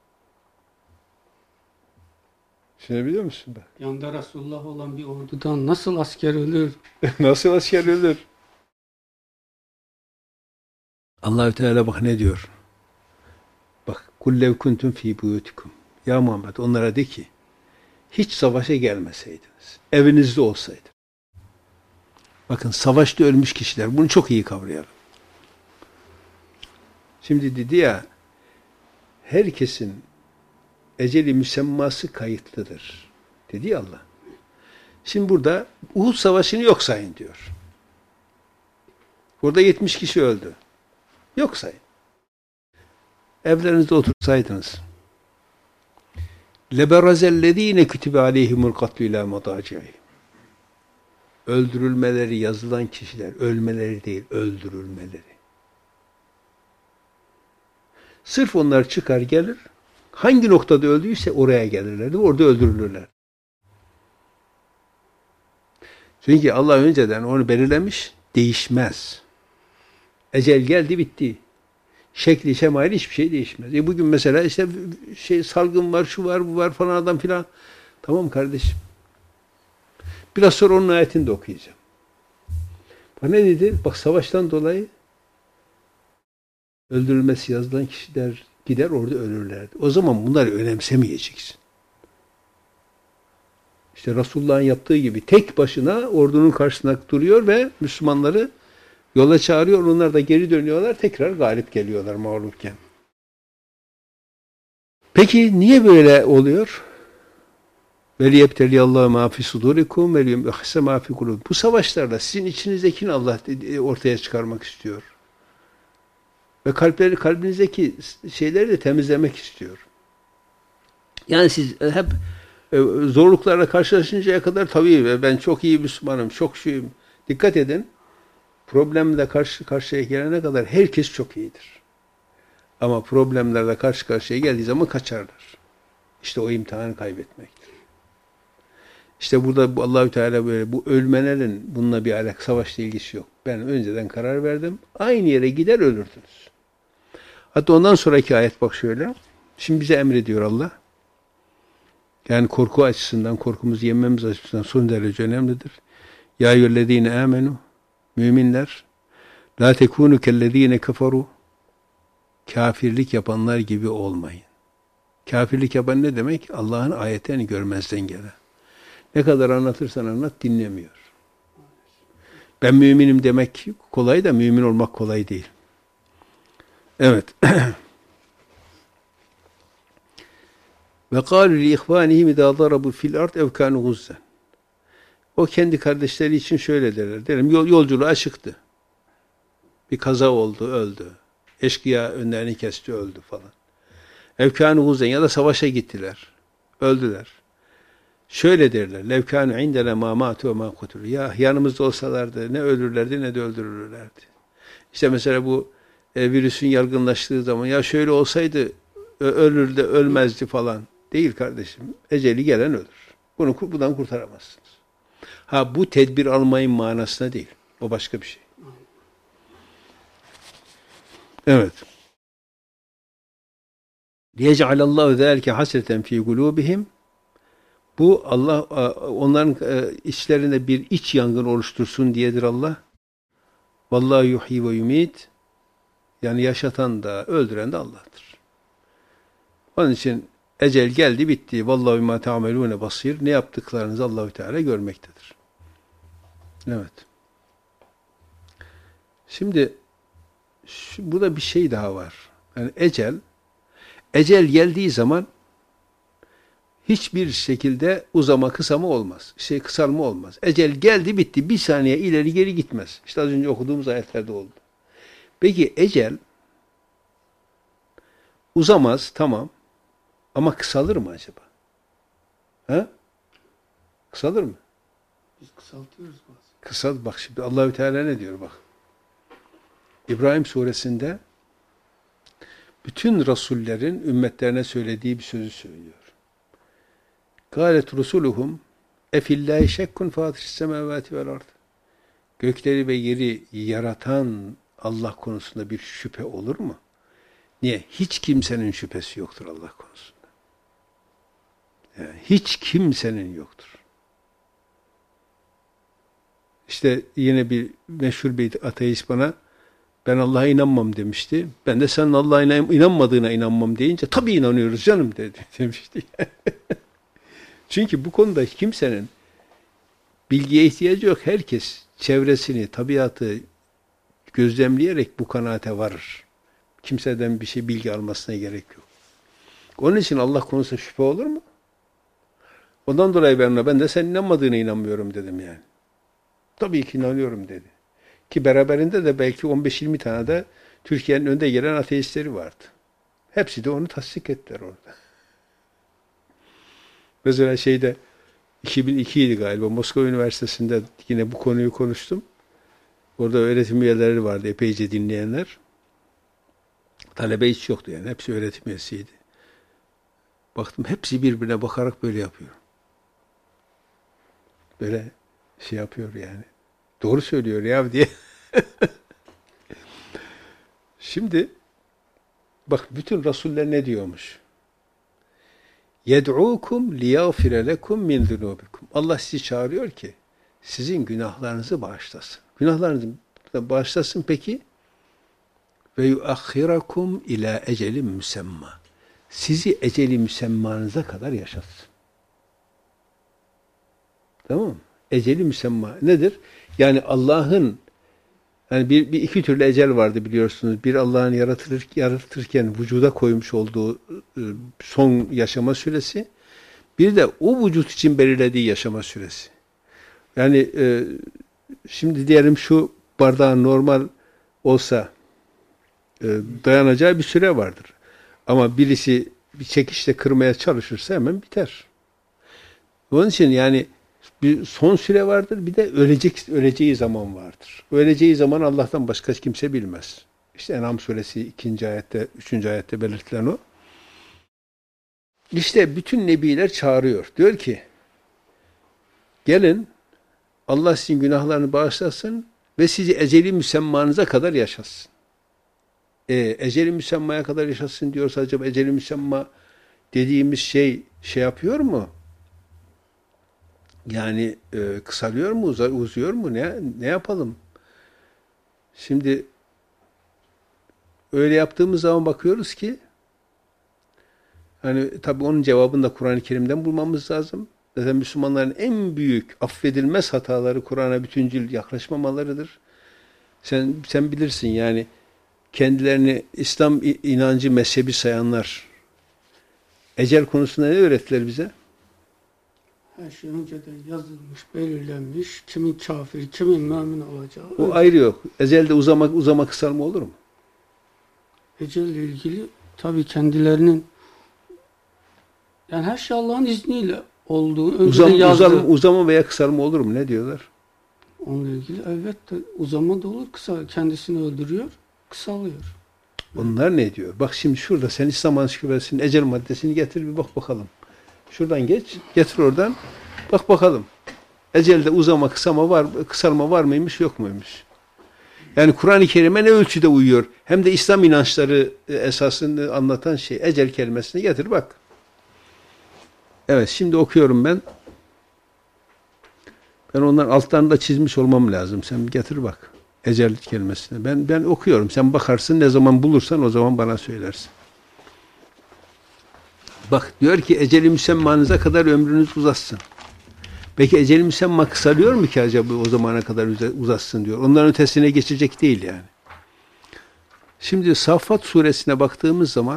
Düşünebiliyor musun? Yanında Resulullah olan bir ordudan nasıl asker ölür? Nasıl asker ölür? Allah-u Teala bak ne diyor? Bak kullev kuntum fi buyutikum. Ya Muhammed onlara de ki hiç savaşa gelmeseydiniz, evinizde olsaydı. Bakın savaşta ölmüş kişiler, bunu çok iyi kavrayalım. Şimdi dedi ya, herkesin eceli müsemması kayıtlıdır. Dedi ya Allah. Şimdi burada Uhud Savaşı'nı yok sayın diyor. Burada 70 kişi öldü. Yok sayın. Evlerinizde otursaydınız. لَبَرَزَ kütübe aleyhimul katlu ila madaci'i. Öldürülmeleri yazılan kişiler, ölmeleri değil, öldürülmeleri. Sırf onlar çıkar gelir, hangi noktada öldüyse oraya gelirlerdi, orada öldürülürler. Çünkü Allah önceden onu belirlemiş, değişmez. Ecel geldi, bitti. Şekli, şemali hiçbir şey değişmez. Bugün mesela işte salgın var, şu var, bu var falan adam filan. Tamam kardeşim. Biraz sonra onun ayetini de okuyacağım. Bak ne dedi? Bak savaştan dolayı öldürülmesi yazılan kişiler gider orada ölürlerdi. O zaman bunları önemsemeyeceksin. İşte Resulullah'ın yaptığı gibi tek başına ordunun karşısında duruyor ve Müslümanları yola çağırıyor. Onlar da geri dönüyorlar. Tekrar galip geliyorlar mağlupken. Peki niye böyle oluyor? وَلِيَبْتَلِيَ اللّٰهُ مَا فِي صُدُورِكُمْ وَلِيُمْحِسَ مَا فِي قُلُوبِكُمْ Bu savaşlarda sizin içinizdekini Allah ortaya çıkarmak istiyor. Ve kalbinizdeki şeyleri de temizlemek istiyor. Yani siz hep zorluklarla karşılaşıncaya kadar tabii ben çok iyi Müslümanım, çok şuyum. Dikkat edin. Problemle karşı karşıya gelene kadar herkes çok iyidir. Ama problemlerle karşı karşıya geldiği zaman kaçarlar. İşte o imtihanı kaybetmektir. İşte burada Allahü Teala böyle bu ölmelerin bununla bir savaşla ilgisi yok. Ben önceden karar verdim. Aynı yere gider ölürdünüz. Hatta ondan sonraki ayet bak şöyle. Şimdi bize emrediyor Allah. Yani korku açısından, korkumuzu yenmemiz açısından son derece önemlidir. Ya eyyühellezine amenu müminler la tekunu kellezine keferu kafirlik yapanlar gibi olmayın. Kafirlik yapan ne demek? Allah'ın ayetlerini görmezden gelen. Ne kadar anlatırsan anlat dinlemiyor. Ben müminim demek kolay da mümin olmak kolay değil. Evet. Ve kâlu li ihvânihim idâ darabu fil ard ev kânu guzzen. O kendi kardeşleri için şöyle derler. Derim yolculuğa çıktı. Bir kaza oldu, öldü. Eşkıya önlerini kesti, öldü falan. Ev kânu guzzen ya da savaşa gittiler. Öldüler. Şöyle derler. Lev kânu indene mâ mâtu ve mâ kutulu. Ya yanımızda olsalardı ne ölürlerdi ne de öldürülürlerdi. İşte mesela bu virüsün yaygınlaştığı zaman ya şöyle olsaydı ölür de ölmezdi falan. Değil kardeşim. Eceli gelen ölür. Bundan kurtaramazsınız. Ha bu tedbir almayın manasına değil. O başka bir şey. Evet. Liyec'alallahu zâlike hasreten fî gulûbihim. Bu Allah onların içlerinde bir iç yangın oluştursun diyedir Allah. Vallahi yuhyi ve yumit. Yani yaşatan da öldüren de Allah'tır. Onun için ecel geldi bitti. Vallahi bima ta'melûne basir. Ne yaptıklarınızı Allahü Teala görmektedir. Evet. Şimdi burada bir şey daha var. Yani ecel geldiği zaman hiçbir şekilde uzama kısama olmaz. Kısalma olmaz. Ecel geldi bitti. Bir saniye ileri geri gitmez. İşte az önce okuduğumuz ayetlerde oldu. Peki ecel uzamaz tamam ama kısalır mı acaba? Ha? Kısalır mı? Biz kısaltıyoruz bazen. Bak şimdi Allahü Teala ne diyor bak. İbrahim suresinde bütün rasullerin ümmetlerine söylediği bir sözü söylüyor. Kâlet rusuluhum efillâhi şekkun fâtiris semâvâti vel ard. Gökleri ve yeri yaratan Allah konusunda bir şüphe olur mu? Niye? Hiç kimsenin şüphesi yoktur Allah konusunda. Yani hiç kimsenin yoktur. İşte yine bir meşhur bir ateist bana ben Allah'a inanmam demişti. Ben de senin Allah'a inanmadığına inanmam deyince tabii inanıyoruz canım demişti. Çünkü bu konuda kimsenin bilgiye ihtiyacı yok. Herkes çevresini, tabiatı gözlemleyerek bu kanaate varır. Kimseden bir şey bilgi almasına gerek yok. Onun için Allah konusunda şüphe olur mu? Ondan dolayı ben de senin inanmadığına inanmıyorum dedim yani. Tabii ki inanıyorum dedi. Ki beraberinde de belki 15-20 tane de Türkiye'nin önde gelen ateistleri vardı. Hepsi de onu tasdik ettiler orada. Mesela 2002 idi galiba Moskova Üniversitesi'nde yine bu konuyu konuştum. Orada öğretim üyeleri vardı epeyce dinleyenler. Talebe hiç yoktu yani. Hepsi öğretim üyesiydi. Baktım hepsi birbirine bakarak böyle yapıyor. Böyle yapıyor yani. Doğru söylüyor ya diye. Şimdi bak bütün rasuller ne diyormuş? Yed'ukum liyaghfire lekum min zunubikum. Allah sizi çağırıyor ki sizin günahlarınızı bağışlasın. Günahlarınızı bağışlasın peki ve yuakhirakum ila ecelin müsemma. Sizi eceli müsemmanıza kadar yaşatsın. Tamam mı? Eceli müsemma nedir? Yani Allah'ın yani iki türlü ecel vardı biliyorsunuz. Bir Allah'ın yaratırken vücuda koymuş olduğu son yaşama süresi. Bir de o vücut için belirlediği yaşama süresi. Yani şimdi diyelim şu bardağın normal olsa dayanacağı bir süre vardır. Ama birisi bir çekişle kırmaya çalışırsa hemen biter. Onun için yani bir son süre vardır, bir de öleceği zaman vardır. Öleceği zaman Allah'tan başka kimse bilmez. İşte En'am suresi 2. ayette, 3. ayette belirtilen o. İşte bütün nebiler çağırıyor. Diyor ki, gelin Allah sizin günahlarını bağışlasın ve sizi eceli müsemmanıza kadar yaşatsın. Eceli müsemmaya kadar yaşatsın diyorsa acaba eceli müsemma dediğimiz şey yapıyor mu? Yani kısalıyor mu, uzuyor mu? Ne yapalım? Şimdi öyle yaptığımız zaman bakıyoruz ki hani tabii onun cevabını da Kur'an-ı Kerim'den bulmamız lazım. Zaten Müslümanların en büyük affedilmez hataları Kur'an'a bütüncül yaklaşmamalarıdır. Sen bilirsin yani kendilerini İslam inancı mezhebi sayanlar Ecel konusunda ne öğrettiler bize? Her şey önceden yazılmış, belirlenmiş. Kimin kafir, kimin mümin olacağı. O ayrı yok. Ecelde uzama kısalma olur mu? Ecelle ilgili tabii kendilerinin, yani her şey Allah'ın izniyle olduğu önceden yazdığı. Uzama veya kısalma olur mu? Ne diyorlar? Onunla ilgili elbette uzama da olur, kendisini öldürüyor, kısalıyor. Onlar ne diyor? Bak şimdi şurada sen İslam Ansiklopedisi'nin ecel maddesini getir bir bak bakalım. Şuradan getir oradan. Bak bakalım. Ecelde kısalma var mıymış, yok muymuş? Yani Kur'an-ı Kerim'e ne ölçüde uyuyor? Hem de İslam inançları esasını anlatan şey. Ecel kelimesini getir bak. Evet, şimdi okuyorum ben. Ben onların altlarını da çizmiş olmam lazım. Sen getir bak. Ecel kelimesini. Ben okuyorum. Sen bakarsın, ne zaman bulursan o zaman bana söylersin. Bak diyor ki eceli müsemmanıza kadar ömrünüz uzatsın. Peki eceli müsemma kısalıyor mu ki acaba o zamana kadar uzatsın diyor. Onların ötesine geçecek değil yani. Şimdi Saffat suresine baktığımız zaman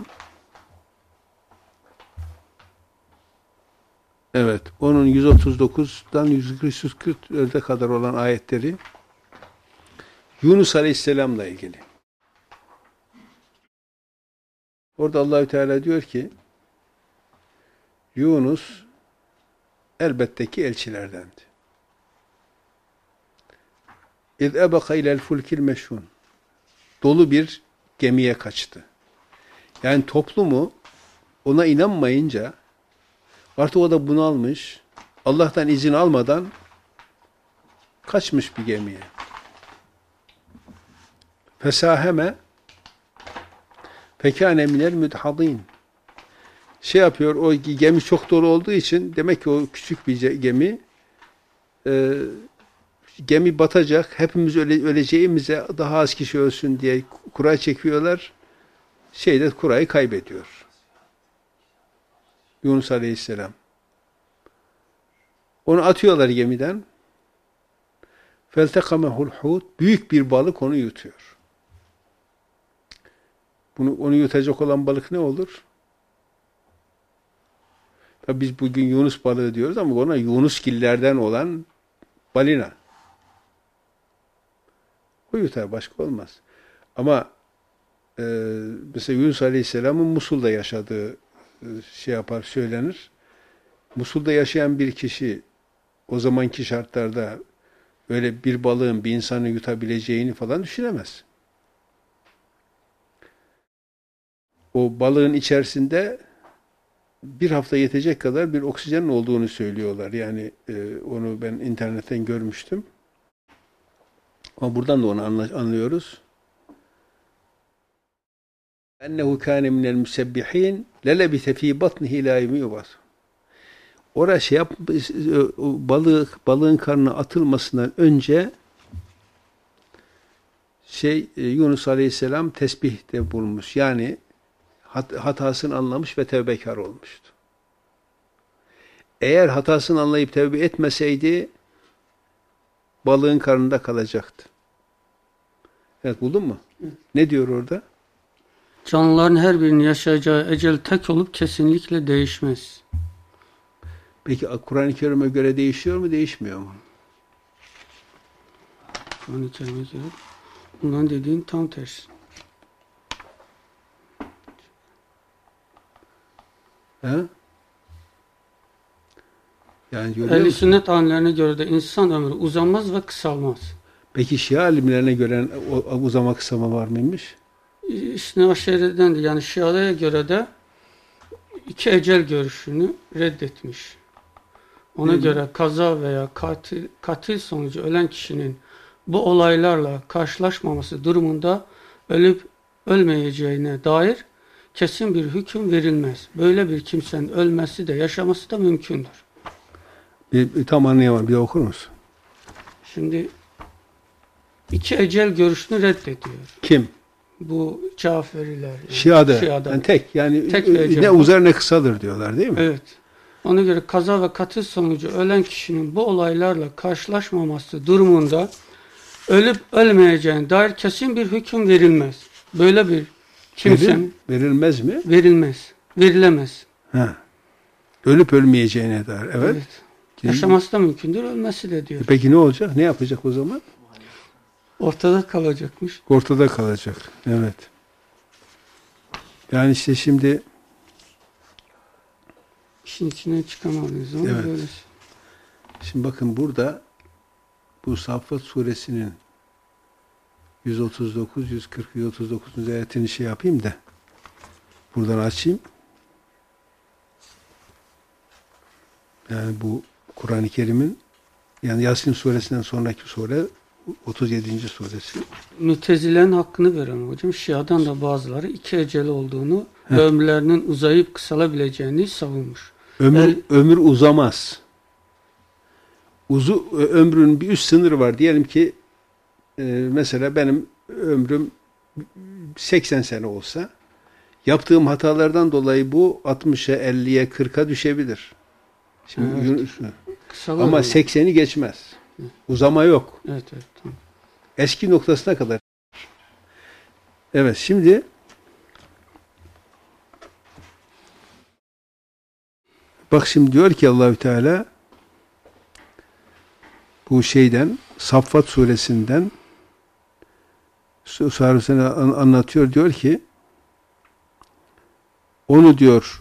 evet, onun 139'dan 140'e kadar olan ayetleri Yunus Aleyhisselam'la ilgili. Orada Allahü Teala diyor ki Yunus elbette ki elçilerdendi. İz ebeka ilel fulkil meşhun. Dolu bir gemiye kaçtı. Yani toplumu ona inanmayınca artık o da bunalmış, Allah'tan izin almadan kaçmış bir gemiye. Fesaheme fekâne minel müdhadîn. Şey yapıyor, o gemi çok dolu olduğu için demek ki o küçük bir gemi gemi batacak, hepimiz öleceğimize daha az kişi ölsün diye kura çekiyorlar. Kurayı kaybediyor. Yunus Aleyhisselam. Onu atıyorlar gemiden. فَالْتَقَمَهُ الْحُوتِ. Büyük bir balık onu yutuyor. Onu yutacak olan balık ne olur? Tabii biz bugün Yunus balığı diyoruz ama ona Yunusgillerden olan balina. O yutar, başka olmaz. Ama mesela Yunus Aleyhisselam'ın Musul'da yaşadığı söylenir. Musul'da yaşayan bir kişi o zamanki şartlarda öyle bir balığın bir insanı yutabileceğini falan düşünemez. O balığın içerisinde bir hafta yetecek kadar bir oksijenin olduğunu söylüyorlar. Yani onu ben internetten görmüştüm. Ama buradan da onu anlıyoruz. Ennehu kâne minel müsebbihin lelebite fî batnihi ilâ yevmi yub'as. Oraya balığın karnına atılmasından önce Yunus Aleyhisselam tesbihte bulunmuş. Yani hatasını anlamış ve tevbekar olmuştu. Eğer hatasını anlayıp tevbe etmeseydi balığın karnında kalacaktı. Evet, buldun mu? Ne diyor orada? Canlıların her birinin yaşayacağı ecel tek olup kesinlikle değişmez. Peki Kur'an-ı Kerim'e göre değişiyor mu, değişmiyor mu? Kur'an-ı Kerim'e göre bundan dediğin tam tersi. He? Yani Ehl-i sünnet alimlerine göre de insan ömrü uzamaz ve kısalmaz. Peki Şia alimlerine göre uzama kısalma var mıymış? İsne Aşeri'den de, yani Şia'ya göre de iki ecel görüşünü reddetmiş. Ona göre kaza veya katil sonucu ölen kişinin bu olaylarla karşılaşmaması durumunda ölüp ölmeyeceğine dair kesin bir hüküm verilmez. Böyle bir kimsenin ölmesi de yaşaması da mümkündür. Tam anlayamadım. Bir okur musun? Şimdi iki ecel görüşünü reddediyor. Kim? Bu Caferiler. Yani Şia'da. Şia'da. Yani tek tek ne uzar ne kısalır diyorlar değil mi? Evet. Ona göre kaza ve katil sonucu ölen kişinin bu olaylarla karşılaşmaması durumunda ölüp ölmeyeceğine dair kesin bir hüküm verilmez. Böyle bir kimsenin verilmez mi? verilemez. Ha. Ölüp ölmeyeceğine dair. Evet. Evet. Yaşaması da mümkündür, ölmesi de diyor. Peki ne olacak? Ne yapacak o zaman? Ortada kalacakmış. Ortada kalacak. Evet. Yani işte şimdi İşin içinden çıkamadığınız zaman Evet. böyle. şimdi bakın burada bu Saffat suresinin 139, 140, 139. ayetini şey yapayım da buradan açayım. Yani bu Kur'an-ı Kerim'in yani Yasin suresinden sonraki sure 37. suresi. Mütezilerin hakkını veren hocam. Şiadan da bazıları iki eceli olduğunu ve ömürlerinin uzayıp kısalabileceğini savunmuş. Ömür uzamaz. Ömrün bir üst sınırı var. Diyelim ki mesela benim ömrüm 80 sene olsa yaptığım hatalardan dolayı bu 60'a, 50'ye, 40'a düşebilir. Şimdi Kısalar ama olur. 80'i geçmez. Uzama yok. Evet, evet. Tamam. Eski noktasına kadar. Evet, şimdi bak şimdi diyor ki Allahü Teala bu şeyden Saffat suresinden suresini anlatıyor, diyor ki onu diyor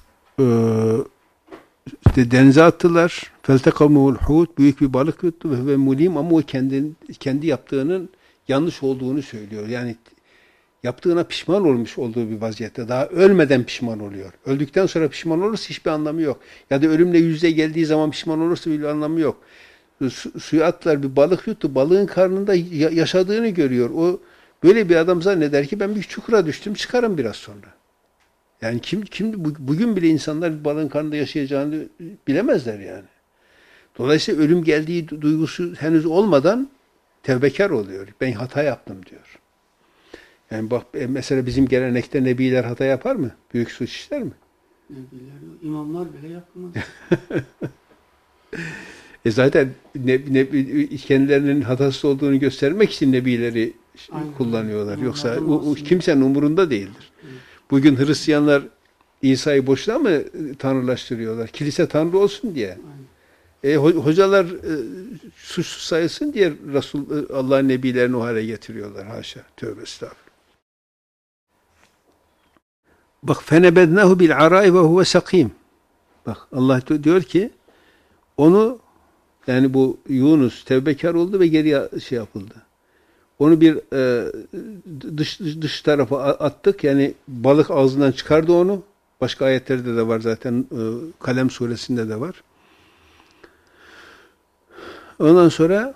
denize attılar. Feltekamuhul hut, büyük bir balık yuttu ve mulim, ama o kendi yaptığının yanlış olduğunu söylüyor. Yani yaptığına pişman olmuş olduğu bir vaziyette. Daha ölmeden pişman oluyor. Öldükten sonra pişman olursa hiçbir anlamı yok. Ya da ölümle yüzde geldiği zaman pişman olursa bir anlamı yok. Suya attılar, bir balık yuttu. Balığın karnında yaşadığını görüyor. O böyle bir adam zanneder ki ben bir çukura düştüm, çıkarım biraz sonra. Yani bugün bile insanlar bir balığın karnında yaşayacağını bilemezler yani. Dolayısıyla ölüm geldiği duygusu henüz olmadan tevbekar oluyor. Ben hata yaptım diyor. Yani bak mesela bizim gelenekte nebiler hata yapar mı? Büyük suç işler mi? Nebiler, imamlar bile yapmaz. Zaten kendilerinin hatasız olduğunu göstermek için nebileri kullanıyorlar. Yoksa o kimsenin umurunda değildir. Bugün Hristiyanlar İsa'yı boşuna mı tanrılaştırıyorlar? Kilise tanrı olsun diye. Hocalar suçsuz sayılsın diye Allah'ın nebilerini o hale getiriyorlar. Haşa. Tövbe estağfurullah. Bak fenebednahu bil arai ve huve sakim. Bak Allah diyor ki onu, yani bu Yunus tevbekar oldu ve geriye şey yapıldı. Onu bir dış tarafa attık. Yani balık ağzından çıkardı onu. Başka ayetlerde de var zaten. Kalem suresinde de var. Ondan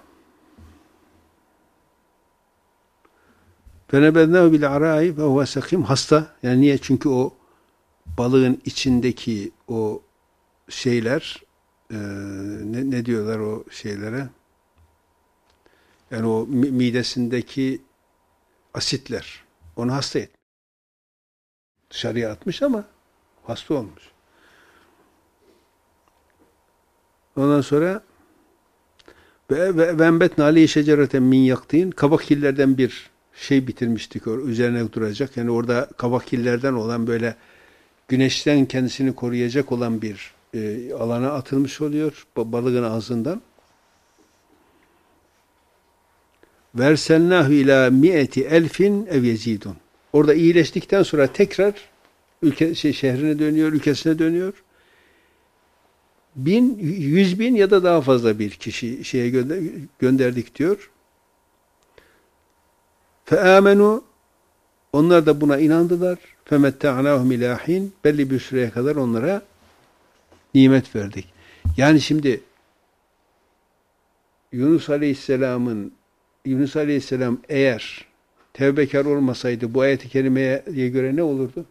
فَنَبَذْنَاهُ بِالْعَرَاءِ وَهُوَ سَقِيمٌ. Hasta. Yani niye? Çünkü o balığın içindeki o şeyler ne diyorlar o şeylere? Yani o midesindeki asitler onu hasta etmiş. Dışarıya atmış ama hasta olmuş. Ondan sonra ve embetna aleyhi şecereten min yaktin, kabakillerden bir şey bitirmiştik, üzerine duracak. Yani orada kabakillerden olan, böyle güneşten kendisini koruyacak olan bir alana atılmış oluyor balığın ağzından. Verselnahu ila mi'eti elfin ev yezidun. Orada iyileştikten sonra tekrar şehrine dönüyor, ülkesine dönüyor. 100.000 ya da daha fazla bir kişi gönderdik diyor. Feamenu, onlar da buna inandılar. Femette'anahum ilahin, belli bir süreye kadar onlara nimet verdik. Yani şimdi Yunus Aleyhisselam eğer tevbekar olmasaydı bu ayet-i kerimeye göre ne olurdu?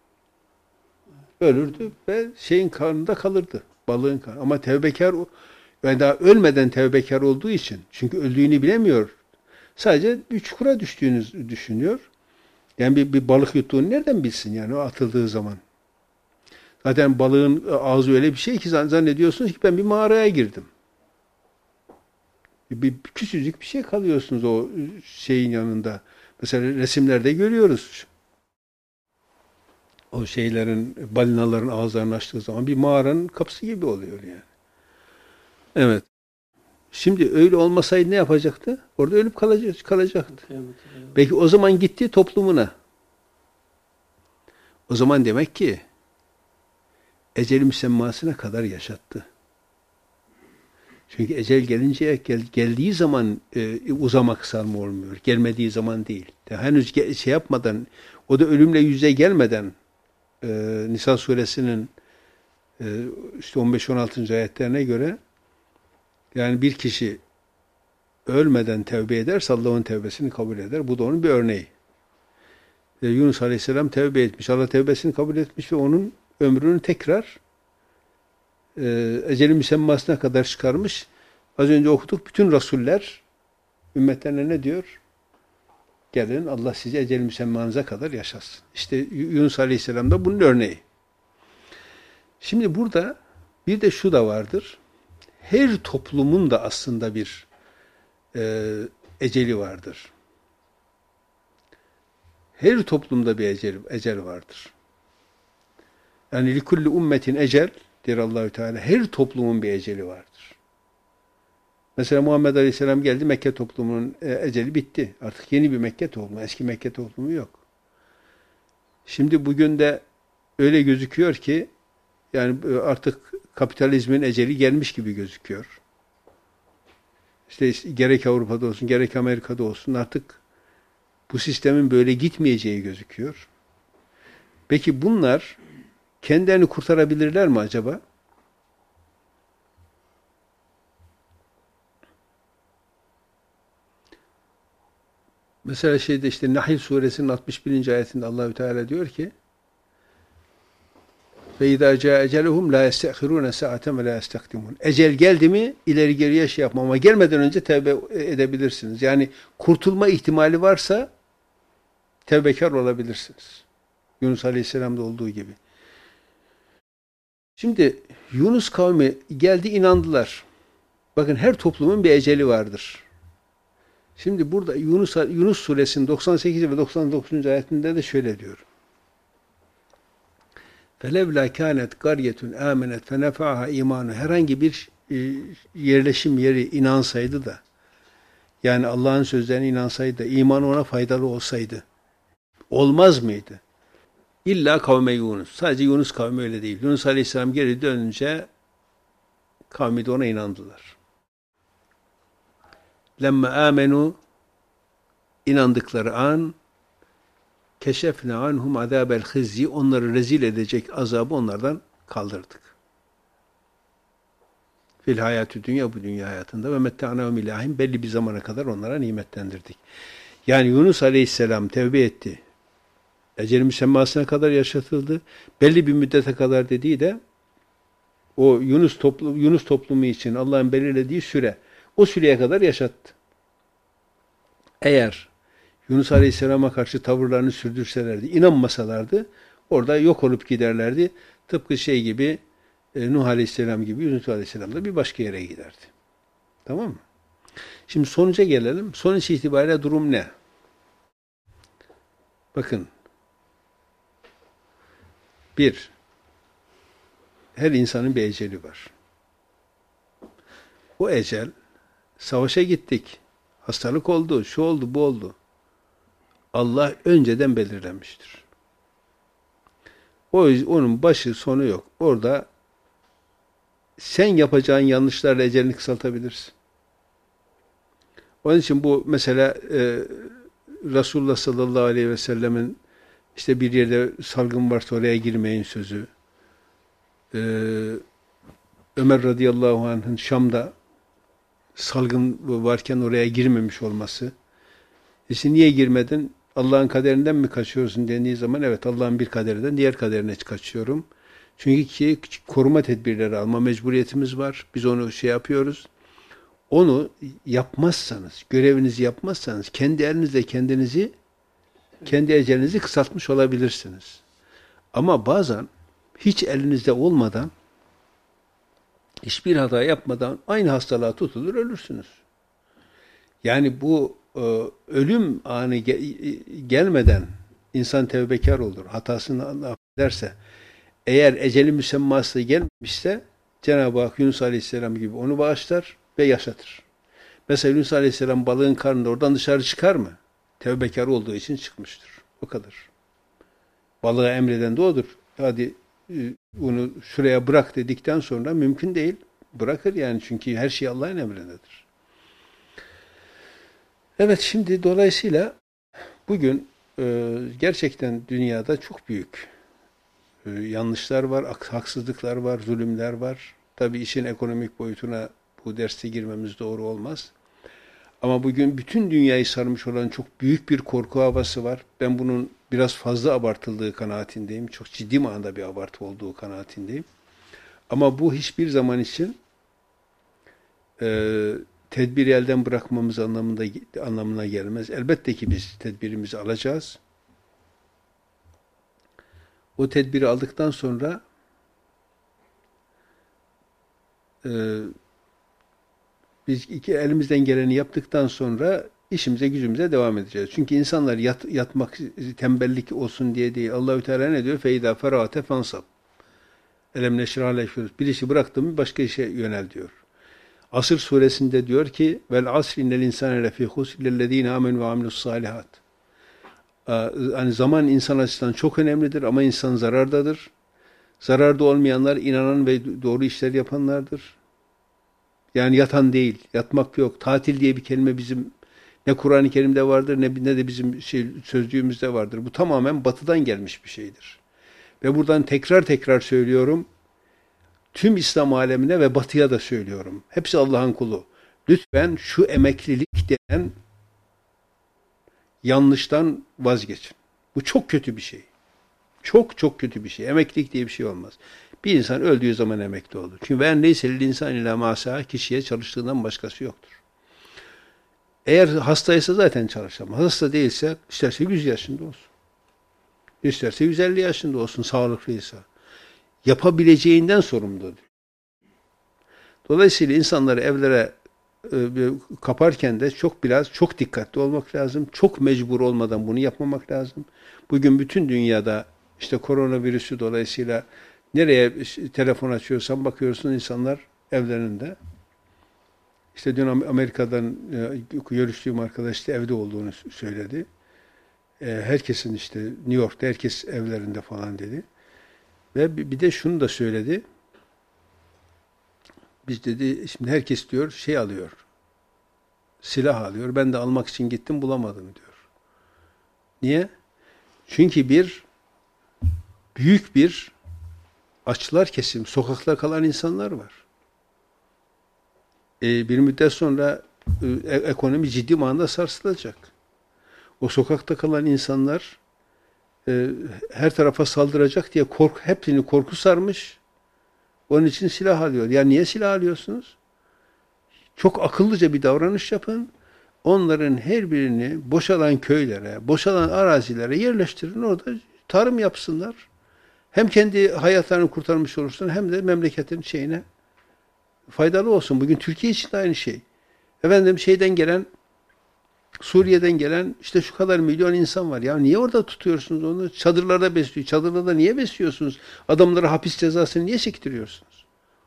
Ölürdü ve şeyin karnında kalırdı. Balığın karnında. Ama tevbekar, yani daha ölmeden tevbekar olduğu için, çünkü öldüğünü bilemiyor. Sadece bir çukura düştüğünü düşünüyor. Yani bir balık yuttuğunu nereden bilsin yani o atıldığı zaman? Zaten balığın ağzı öyle bir şey ki zannediyorsunuz ki ben bir mağaraya girdim. Bir küçücük bir şey kalıyorsunuz o şeyin yanında. Mesela resimlerde görüyoruz. O şeylerin, balinaların ağızlarını açtığı zaman bir mağaranın kapısı gibi oluyor yani. Evet. Şimdi öyle olmasaydı ne yapacaktı? Orada ölüp kalacaktı. Belki o zaman gitti toplumuna. O zaman demek ki ecel müsemmasına kadar yaşattı. Çünkü ecel geldiği zaman uzama kısalma olmuyor. Gelmediği zaman değil. Henüz şey yapmadan, o da ölümle yüze gelmeden Nisa suresinin işte 15-16. ayetlerine göre yani bir kişi ölmeden tevbe ederse Allah onun tevbesini kabul eder. Bu da onun bir örneği. Yunus Aleyhisselam tevbe etmiş. Allah tevbesini kabul etmiş ve onun ömrünü tekrar ecel-i müsemmasına kadar çıkarmış. Az önce okuduk. Bütün rasuller ümmetlerine ne diyor? Gelin Allah sizi ecel-i müsemmanıza kadar yaşasın. İşte Yunus Aleyhisselam da bunun örneği. Şimdi burada bir de şu da vardır. Her toplumun da aslında bir eceli vardır. Her toplumda bir ecel vardır. Yani likulli ummetin ecel der Allahü Teala. Her toplumun bir eceli vardır. Mesela Muhammed Aleyhisselam geldi, Mekke toplumunun eceli bitti. Artık yeni bir Mekke toplumu, eski Mekke toplumu yok. Şimdi bugün de öyle gözüküyor ki yani artık kapitalizmin eceli gelmiş gibi gözüküyor. İşte gerek Avrupa'da olsun, gerek Amerika'da olsun artık bu sistemin böyle gitmeyeceği gözüküyor. Peki bunlar kendilerini kurtarabilirler mi acaba? Mesela işte Nahl suresinin 61. ayetinde Allahü Teala diyor ki: "Ve izâ câe eceluhum lâ yestekhirûne sa'aten ve lâ yestekdimûn." Ecel geldi mi ileri geriye şey yapma ama gelmeden önce tevbe edebilirsiniz. Yani kurtulma ihtimali varsa tevbekar olabilirsiniz. Yunus Aleyhisselam'da olduğu gibi. Şimdi Yunus kavmi geldi, inandılar. Bakın her toplumun bir eceli vardır. Şimdi burada Yunus suresinin 98 ve 99. ayetinde de şöyle diyor. فَلَوْلَا كَانَتْ قَرْيَةٌ آمَنَتْ فَنَفَعَهَا اِيمَانُ Herhangi bir yerleşim yeri inansaydı da, yani Allah'ın sözlerine inansaydı da, iman ona faydalı olsaydı, olmaz mıydı? İlla kavme Yunus. Sadece Yunus kavmi öyle değil. Yunus Aleyhisselam geri dönünce kavmi de ona inandılar. Lemme amenu inandıkları an keşefne anhum azabel hizyi onları rezil edecek azabı onlardan kaldırdık. Fil hayatü dünya bu dünya hayatında ve metta'nahum ilahim belli bir zamana kadar onlara nimetlendirdik. Yani Yunus Aleyhisselam tevbe etti. Ecel-i müsemmasına kadar yaşatıldı. Belli bir müddete kadar dediği de o Yunus toplumu için Allah'ın belirlediği süre. O süreye kadar yaşattı. Eğer Yunus Aleyhisselam'a karşı tavırlarını sürdürselerdi, inanmasalardı, orada yok olup giderlerdi. Tıpkı şey gibi, Nuh Aleyhisselam gibi Yunus Aleyhisselam da bir başka yere giderdi. Tamam mı? Şimdi sonuca gelelim. Sonuç itibariyle durum ne? Bakın, her insanın bir eceli var. O ecel, savaşa gittik, hastalık oldu, şu oldu, bu oldu. Allah önceden belirlemiştir. Onun başı sonu yok. Orada sen yapacağın yanlışlarla ecelini kısaltabilirsin. Onun için bu mesela Resulullah sallallahu aleyhi ve sellemin işte bir yerde salgın varsa oraya girmeyin sözü. Ömer radıyallahu anh'ın Şam'da salgın varken oraya girmemiş olması. Niye girmedin? Allah'ın kaderinden mi kaçıyorsun dendiği zaman evet Allah'ın bir kaderinden diğer kaderine kaçıyorum. Çünkü koruma tedbirleri alma mecburiyetimiz var. Biz onu yapıyoruz. Onu yapmazsanız, görevinizi yapmazsanız kendi elinizle kendi ecelinizi kısaltmış olabilirsiniz. Ama bazen hiç elinizde olmadan hiçbir hata yapmadan aynı hastalığa tutulur ölürsünüz. Yani bu ölüm anı gelmeden insan tevbekar olur. Hatasını affeder. derse, eğer eceli müsemması gelmişse Cenab-ı Hak Yunus Aleyhisselam gibi onu bağışlar ve yaşatır. Mesela Yunus Aleyhisselam balığın karnında oradan dışarı çıkar mı? Tevbekar olduğu için çıkmıştır. O kadar. Balığa emreden de odur. Hadi onu şuraya bırak dedikten sonra mümkün değil. Bırakır yani, çünkü her şey Allah'ın emrindedir. Evet, şimdi dolayısıyla bugün gerçekten dünyada çok büyük yanlışlar var, haksızlıklar var, zulümler var. Tabii işin ekonomik boyutuna bu derste girmemiz doğru olmaz. Ama bugün bütün dünyayı sarmış olan çok büyük bir korku havası var. Ben bunun biraz fazla abartıldığı kanaatindeyim. Çok ciddi manada bir abartı olduğu kanaatindeyim. Ama bu hiçbir zaman için tedbiri elden bırakmamız anlamına gelmez. Elbette ki biz tedbirimizi alacağız. O tedbiri aldıktan sonra biz elimizden geleni yaptıktan sonra işimize gücümüze devam edeceğiz. Çünkü insanlar yatmak tembellik olsun diye değil. Allahü Teala ne diyor? Feyda ferate fansab. Elem neşrah leke. Bir işi bıraktın mı başka işe yönel diyor. Asr suresinde diyor ki vel asr innel insane lefî husr illellezîne âmenû ve amilussâlihat. Hani zaman insan açısından çok önemlidir ama insan zarardadır. Zararda olmayanlar inanan ve doğru işler yapanlardır. Yani yatan değil, yatmak yok. Tatil diye bir kelime bizim ne Kur'an-ı Kerim'de vardır ne de bizim sözlüğümüzde vardır. Bu tamamen batıdan gelmiş bir şeydir. Ve buradan tekrar tekrar söylüyorum. Tüm İslam alemine ve batıya da söylüyorum. Hepsi Allah'ın kulu. Lütfen şu emeklilik denen yanlıştan vazgeçin. Bu çok kötü bir şey. Çok çok kötü bir şey. Emeklilik diye bir şey olmaz. Bir insan öldüğü zaman emekli olur. Çünkü ben neyse insan ile masa kişiye çalıştığından başkası yoktur. Eğer hastaysa zaten çalışamaz. Hasta değilse isterse 100 yaşında olsun. İsterse 150 yaşında olsun sağlıklıysa. Yapabileceğinden sorumludur. Dolayısıyla insanları evlere kaparken de çok dikkatli olmak lazım. Çok mecbur olmadan bunu yapmamak lazım. Bugün bütün dünyada işte koronavirüsü dolayısıyla nereye telefon açıyorsan bakıyorsun insanlar evlerinde. İşte dün Amerika'dan görüştüğüm arkadaş da evde olduğunu söyledi. Herkesin işte New York'ta herkes evlerinde falan dedi. Ve bir de şunu da söyledi. Biz dedi şimdi herkes diyor şey alıyor. Silah alıyor. Ben de almak için gittim bulamadım diyor. Niye? Çünkü büyük bir açlar kesim, sokakta kalan insanlar var. Bir müddet sonra ekonomi ciddi manada sarsılacak. O sokakta kalan insanlar her tarafa saldıracak diye hepsini korku sarmış. Onun için silah alıyor. Ya niye silah alıyorsunuz? Çok akıllıca bir davranış yapın. Onların her birini boşalan köylere, boşalan arazilere yerleştirin. Orada tarım yapsınlar. Hem kendi hayatlarını kurtarmış olursun hem de memleketin şeyine faydalı olsun. Bugün Türkiye için de aynı şey. Efendim Suriye'den gelen işte şu kadar milyon insan var. Ya niye orada tutuyorsunuz onu? Çadırlarda besliyor. Çadırlarda niye besliyorsunuz? Adamlara hapis cezasını niye çektiriyorsunuz?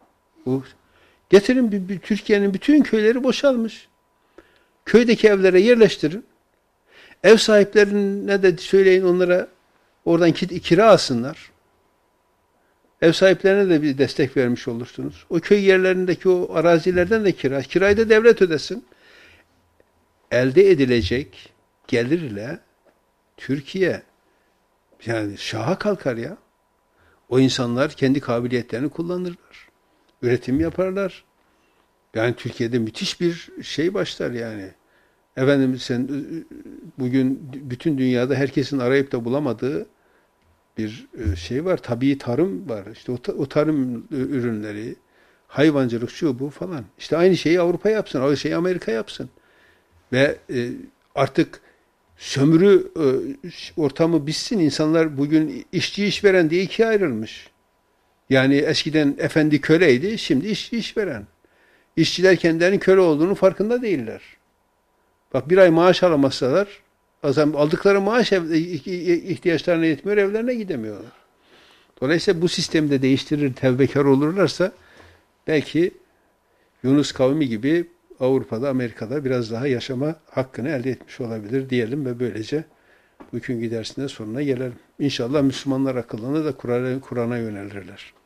Getirin Türkiye'nin bütün köyleri boşalmış. Köydeki evlere yerleştirin. Ev sahiplerine de söyleyin onlara oradan kira alsınlar. Ev sahiplerine de bir destek vermiş olursunuz. O köy yerlerindeki o arazilerden de kirayı da devlet ödesin. Elde edilecek gelirle Türkiye yani şaha kalkar ya. O insanlar kendi kabiliyetlerini kullanırlar. Üretim yaparlar. Yani Türkiye'de müthiş bir şey başlar yani. Efendim sen bugün bütün dünyada herkesin arayıp da bulamadığı bir şey var. Tabii tarım var. İşte o tarım ürünleri, hayvancılık şu bu falan. İşte aynı şeyi Avrupa yapsın. Aynı şeyi Amerika yapsın. Ve artık sömürü ortamı bitsin. İnsanlar bugün işçi işveren diye ikiye ayrılmış. Yani eskiden efendi köleydi, şimdi işveren. İşçiler kendilerinin köle olduğunu farkında değiller. Bak bir ay maaş alamazsalar, aldıkları maaş ihtiyaçlarına yetmiyor, evlerine gidemiyorlar. Dolayısıyla bu sistemi de değiştirir, tevbekar olurlarsa belki Yunus kavmi gibi Avrupa'da, Amerika'da biraz daha yaşama hakkını elde etmiş olabilir diyelim ve böylece bugünkü dersinin sonuna gelelim. İnşallah Müslümanlar akıllarına da Kur'an'a yönelirler.